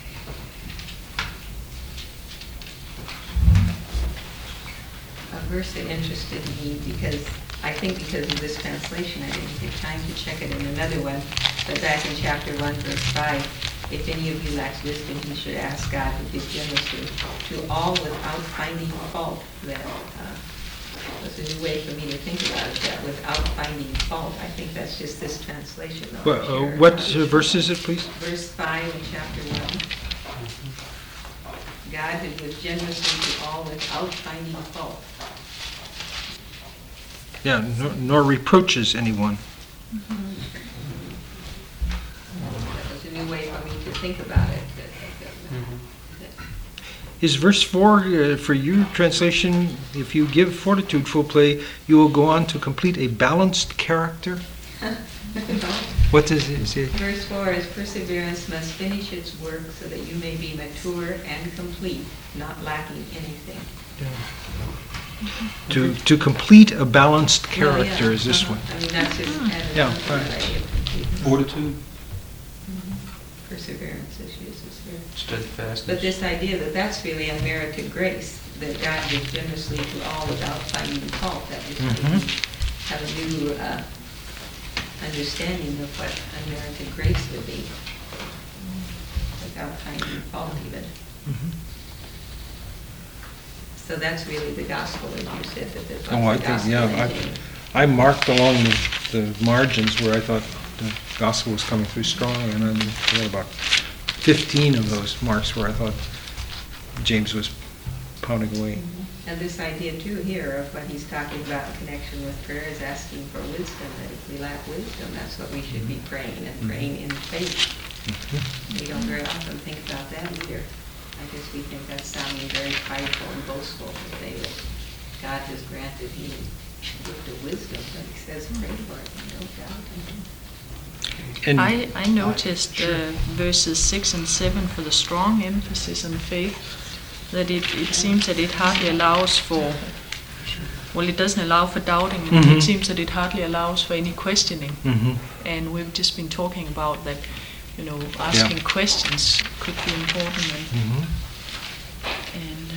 Speaker 2: A verse that interested me, because I think because of this translation, I didn't take time to check it in another one, but back in chapter one, verse five, if any of you lacks wisdom, he should ask God who gives generously to all without finding fault. That uh, was a new way for me to think about it, that without finding fault. I think that's just this translation. though,
Speaker 1: Well,
Speaker 2: I'm
Speaker 1: uh,
Speaker 2: sure.
Speaker 1: what uh, verse is it, please?
Speaker 2: Verse five in chapter one. God who gives generously to all without finding fault.
Speaker 1: Yeah, nor, nor reproaches anyone.
Speaker 2: That was a new way for me to think about it. that- that- that-
Speaker 1: Is verse four, uh, for your translation, if you give fortitude full play, you will go on to complete a balanced character? What does it say?
Speaker 2: Verse four is perseverance must finish its work so that you may be mature and complete, not lacking anything.
Speaker 1: To, to complete a balanced
Speaker 2: Well, yeah,
Speaker 1: character is this
Speaker 2: uh-huh.
Speaker 1: one.
Speaker 2: I mean, that's just added
Speaker 1: Yeah,
Speaker 2: on to the
Speaker 1: right.
Speaker 2: idea of completeness.
Speaker 6: Fortitude,
Speaker 2: Mhm. Perseverance is used here.
Speaker 6: steadfastness.
Speaker 2: But this idea that that's really unmerited grace, that God gives generously to all without finding fault, that just makes
Speaker 1: Mhm.
Speaker 2: me have a new uh, understanding of what unmerited grace would be, without finding fault even.
Speaker 1: Mhm.
Speaker 2: So that's really the gospel, as you said, that there's
Speaker 1: Oh, I
Speaker 2: lots of
Speaker 1: think,
Speaker 2: gospel
Speaker 1: yeah,
Speaker 2: in James.
Speaker 1: I, I marked along the, the margins where I thought the gospel was coming through strong, and then I had about fifteen of those marks where I thought James was pounding away.
Speaker 2: And this idea too here of what he's talking about in connection with prayer is asking for wisdom, that if we lack wisdom, that's what we should be praying, and praying in faith. We don't very often think about that either. I guess we think that's sounding very prideful and boastful to say that God has granted you the gift of wisdom, but he says pray for it, no doubt.
Speaker 1: And
Speaker 10: I, I noticed uh, verses six and seven for the strong emphasis on faith, that it, it seems that it hardly allows for, well, it doesn't allow for doubting, and
Speaker 1: Mhm.
Speaker 10: it seems that it hardly allows for any questioning.
Speaker 1: Mhm.
Speaker 10: And we've just been talking about that, you know, asking questions could be important. And,
Speaker 1: Mhm.
Speaker 10: and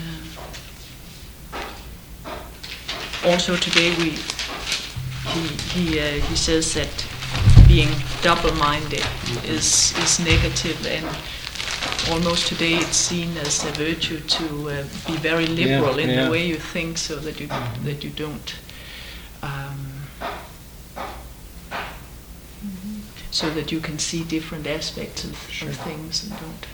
Speaker 10: um, also today we he he, uh, he says that being double-minded is is negative, and almost today it's seen as a virtue to uh, be very liberal
Speaker 1: Yeah,
Speaker 10: in
Speaker 1: yeah.
Speaker 10: the way you think, so that you that you don't. Um, so that you can see different aspects of,
Speaker 1: Sure.
Speaker 10: of things and don't.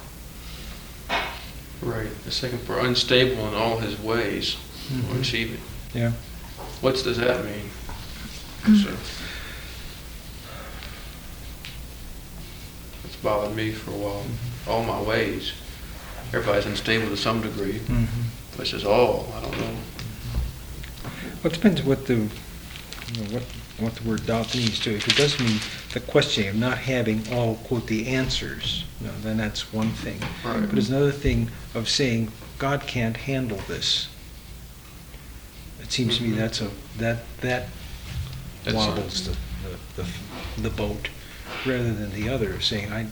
Speaker 6: Right, the second part, unstable in all his ways,
Speaker 1: Mhm.
Speaker 6: or achieve it.
Speaker 1: Yeah.
Speaker 6: What does that mean? So, it's bothered me for a while. All my ways. Everybody's unstable to some degree.
Speaker 1: Mhm.
Speaker 6: But it says all, I don't know.
Speaker 1: Well, it depends what the, you know, what, what the word doubt means too. If it does mean the questioning of not having all, quote, the answers, you know, then that's one thing.
Speaker 6: Right.
Speaker 1: But it's another thing of saying, God can't handle this. It seems to me
Speaker 6: Mhm.
Speaker 1: that's a, that, that
Speaker 6: That's
Speaker 1: wobbles the, the, the, the boat, rather than the other, of saying, I,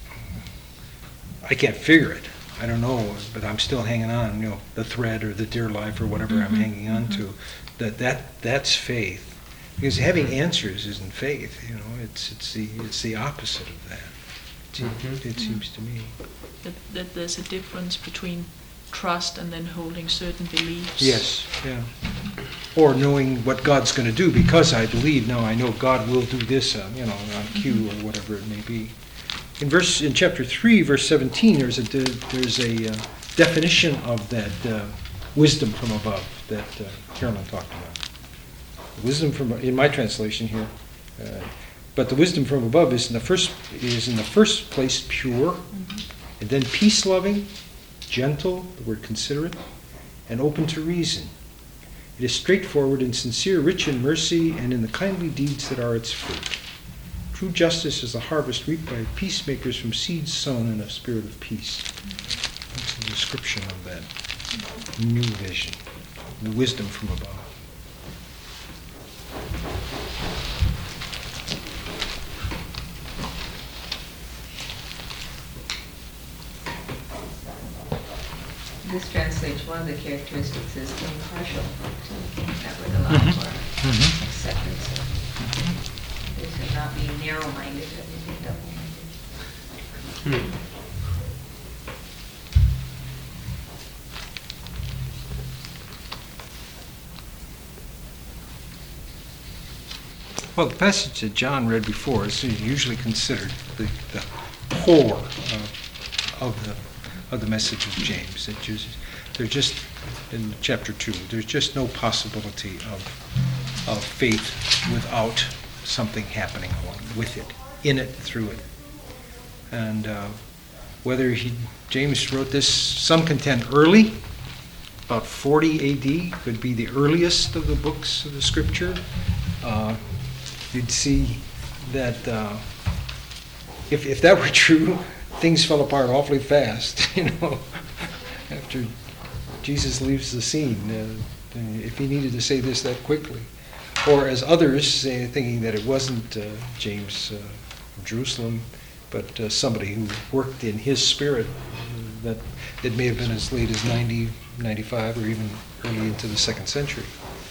Speaker 1: I can't figure it. I don't know, but I'm still hanging on, you know, the thread or the dear life or whatever I'm
Speaker 10: Mhm,
Speaker 1: hanging on to. That, that, that's faith. Because having answers isn't faith, you know, it's, it's the, it's the opposite of that. It seems-
Speaker 6: Mhm.
Speaker 1: It seems to me.
Speaker 10: That, that there's a difference between trust and then holding certain beliefs.
Speaker 1: Yes, yeah. Or knowing what God's going to do, because I believe, now I know God will do this, uh, you know, on cue or whatever it may be. In verse, in chapter three, verse seventeen, there's a, de- there's a uh, definition of that uh, wisdom from above that uh, Carolyn talked about. Wisdom from, in my translation here, uh, but the wisdom from above is in the first, is in the first place pure, and then peace-loving, gentle, the word considerate, and open to reason. It is straightforward and sincere, rich in mercy and in the kindly deeds that are its fruit. True justice is the harvest reaped by peacemakers from seeds sown in a spirit of peace. That's the description of that new vision, the wisdom from above.
Speaker 2: This translates one of the characteristics is impartial. That would allow
Speaker 1: Mhm.
Speaker 2: for
Speaker 1: Mhm.
Speaker 2: acceptance of this and not being narrow-minded, but being double-minded.
Speaker 6: Hmm.
Speaker 1: Well, the passage that John read before is usually considered the, the core of, of the of the message of James. It just, there's just in chapter two, there's just no possibility of of faith without something happening along with it, in it, through it. And uh, whether he James wrote this, some contend early, about forty A D, could be the earliest of the books of the Scripture. Uh, you'd see that uh, if if that were true, things fell apart awfully fast. You know, after Jesus leaves the scene, uh, if he needed to say this that quickly, or as others say, thinking that it wasn't uh, James uh, of Jerusalem, but uh, somebody who worked in his spirit, uh, that it may have been as late as ninety, ninety-five, or even early into the second century,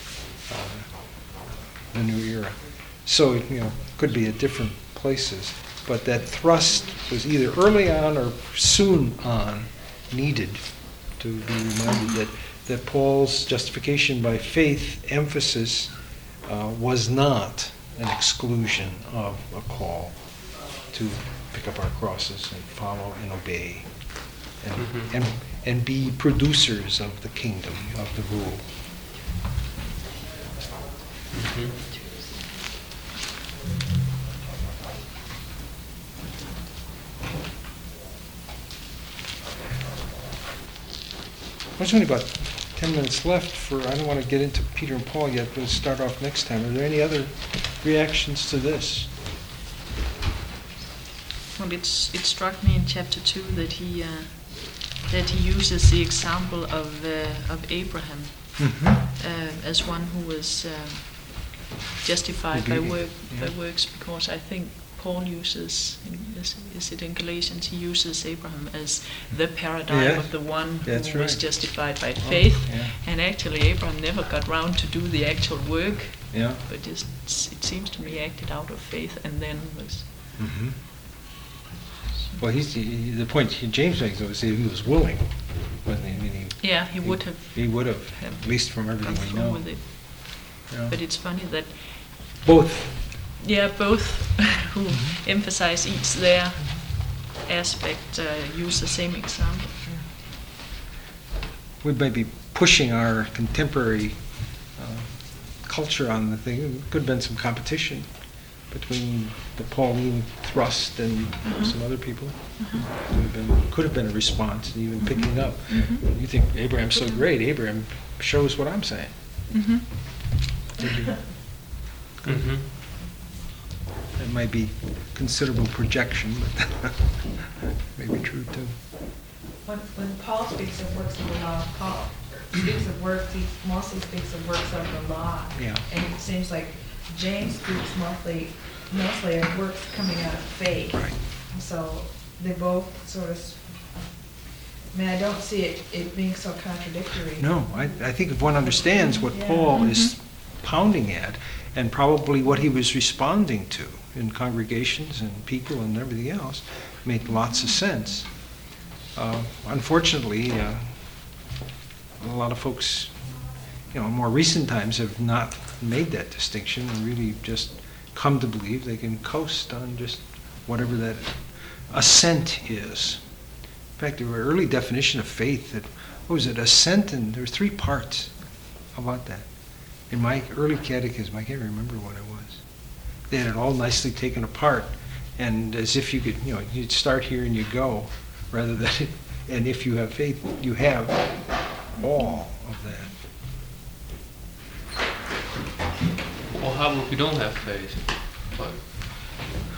Speaker 1: uh, the new era. So, you know, could be at different places, but that thrust was either early on or soon on needed to be reminded that, that Paul's justification by faith emphasis uh, was not an exclusion of a call to pick up our crosses and follow and obey and,
Speaker 6: Mhm.
Speaker 1: and, and be producers of the kingdom, of the rule.
Speaker 6: Mhm.
Speaker 1: There's only about ten minutes left for, I don't want to get into Peter and Paul yet, we'll start off next time. Are there any other reactions to this?
Speaker 10: Well, it's, it struck me in chapter two that he uh, that he uses the example of uh, of Abraham
Speaker 1: Mm-hmm.
Speaker 10: uh, as one who was um, justified by
Speaker 1: Believing,
Speaker 10: work
Speaker 1: yeah.
Speaker 10: by works, because I think Paul uses, in, is, is it in Galatians, he uses Abraham as the paradigm
Speaker 1: Yeah,
Speaker 10: of the one who
Speaker 1: that's
Speaker 10: was
Speaker 1: right.
Speaker 10: justified by
Speaker 1: Oh,
Speaker 10: faith,
Speaker 1: yeah.
Speaker 10: and actually Abraham never got round to do the actual work,
Speaker 1: Yeah.
Speaker 10: but just, it seems to me acted out of faith and then was.
Speaker 1: Mm-hmm. Well, he's, he, the point he, James makes though is that he was willing, wasn't he? I mean, he,
Speaker 10: Yeah, he would have
Speaker 1: He would have,
Speaker 10: have
Speaker 1: at least from
Speaker 10: gone
Speaker 1: everything we
Speaker 10: through
Speaker 1: know.
Speaker 10: with it.
Speaker 1: Yeah.
Speaker 10: But it's funny that
Speaker 1: Both.
Speaker 10: yeah, both who
Speaker 1: Mm-hmm.
Speaker 10: emphasize each their aspect uh, use the same example.
Speaker 1: We might be pushing our contemporary uh, culture on the thing. There could have been some competition between the Pauline thrust and
Speaker 10: Mhm.
Speaker 1: some other people.
Speaker 10: Mhm.
Speaker 1: Could have been, could have been a response, and even picking up.
Speaker 10: Mhm.
Speaker 1: You think Abraham's so great? Abraham shows what I'm saying.
Speaker 10: Mm-hmm.
Speaker 6: Mm-hmm.
Speaker 1: That might be considerable projection, but may be true too.
Speaker 3: When, when Paul speaks of works of the law, Paul speaks of works, he mostly speaks of works of the law.
Speaker 1: Yeah.
Speaker 3: And it seems like James speaks mostly, mostly of works coming out of faith.
Speaker 1: Right.
Speaker 3: So they both sort of, I mean, I don't see it, it being so contradictory.
Speaker 1: No, I, I think if one understands what
Speaker 3: Yeah.
Speaker 1: Paul is pounding at, and probably what he was responding to in congregations and people and everything else, make lots of sense. Uh, unfortunately, uh, a lot of folks, you know, in more recent times have not made that distinction and really just come to believe they can coast on just whatever that assent is. In fact, there were early definition of faith that, what was it, assent, and there were three parts. How about that? In my early catechism, I can't remember what it was. They had it all nicely taken apart, and as if you could, you know, you'd start here and you go, rather than, and if you have faith, you have all of that.
Speaker 6: Well, how about if we don't have faith? But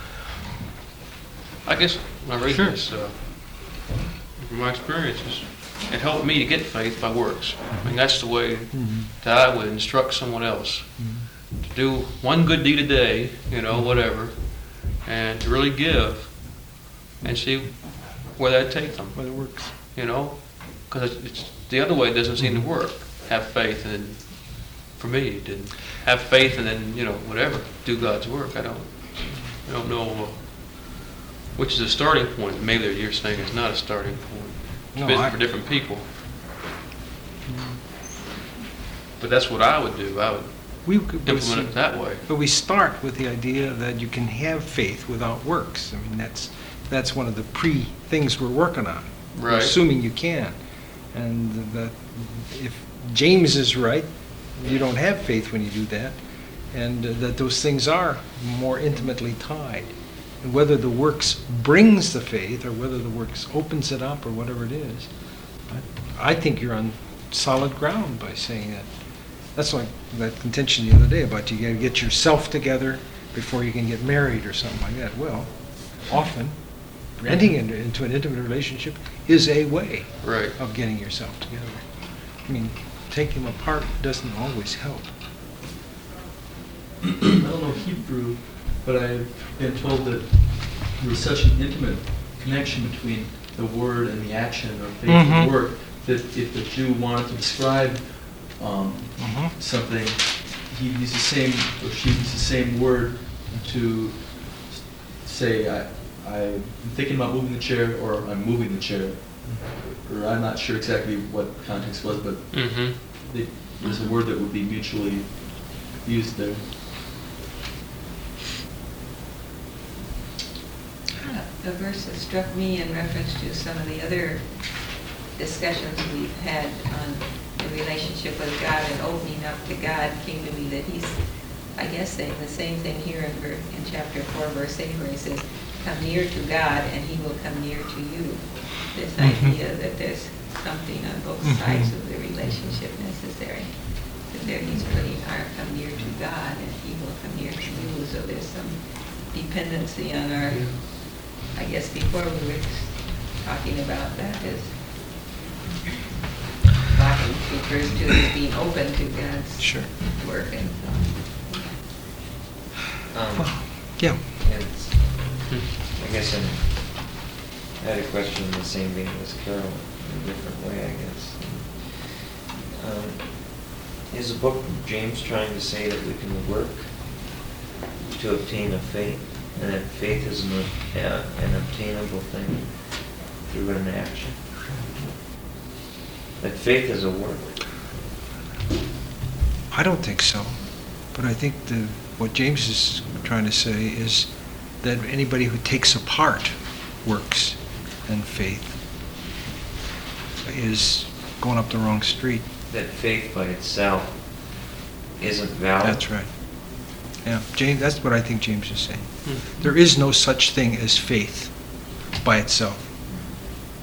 Speaker 6: I guess when I read
Speaker 1: Sure.
Speaker 6: this, uh, from my experiences, it helped me to get faith by works. I mean, that's the way that I would instruct someone else. To do one good deed a day, you know, whatever, and to really give and see where that takes them.
Speaker 1: Whether it works.
Speaker 6: You know, because it's, it's, the other way doesn't seem to work. Have faith and then, for me, it didn't. Have faith and then, you know, whatever, do God's work. I don't, I don't know uh, which is a starting point. Maybe you're saying it's not a starting point. It's
Speaker 1: No,
Speaker 6: busy
Speaker 1: I-
Speaker 6: for different people. But that's what I would do. I would
Speaker 1: We could
Speaker 6: implement it that way.
Speaker 1: But we start with the idea that you can have faith without works. I mean, that's that's one of the pre things we're working on. We're
Speaker 6: Right.
Speaker 1: assuming you can, and that if James is right, you don't have faith when you do that, and uh, that those things are more intimately tied. And whether the works brings the faith, or whether the works opens it up, or whatever it is, I, I think you're on solid ground by saying that. That's like that contention the other day about you got to get yourself together before you can get married or something like that. Well, often entering into, into an intimate relationship is a way
Speaker 6: Right.
Speaker 1: of getting yourself together. I mean, taking them apart doesn't always help.
Speaker 7: I don't know Hebrew, but I've been told that there was such an intimate connection between the word and the action, or faith
Speaker 1: Mhm.
Speaker 7: and work, that if the Jew wanted to describe um,
Speaker 1: Mhm.
Speaker 7: something, he'd use the same, or she'd use the same word to s- say, I, I'm thinking about moving the chair, or I'm moving the chair. Or I'm not sure exactly what the context was, but
Speaker 6: Mm-hmm.
Speaker 7: they, there's a word that would be mutually used there.
Speaker 2: The verse that struck me in reference to some of the other discussions we've had on the relationship with God and opening up to God came to me that he's, I guess, saying the same thing here in, ver- in chapter four, verse eight, where he says, come near to God and he will come near to you. This
Speaker 1: Mhm.
Speaker 2: idea that there's something on both
Speaker 1: Mhm.
Speaker 2: sides of the relationship necessary. That there he's putting our come near to God and he will come near to you. So there's some dependency on our, I guess before we were talking about that is Bachman refers to as being open to God's
Speaker 1: Sure.
Speaker 2: work and
Speaker 12: Um,
Speaker 1: Yeah.
Speaker 12: it's, I guess I'm, I had a question in the same vein as Carol, in a different way, I guess. Um, is the book of James trying to say that we can work to obtain a faith, and that faith is an, uh, an obtainable thing through an action? That faith is a work.
Speaker 1: I don't think so. But I think the, what James is trying to say is that anybody who takes apart works and faith is going up the wrong street.
Speaker 12: That faith by itself isn't valid.
Speaker 1: That's right. Yeah, James, that's what I think James is saying. There is no such thing as faith by itself.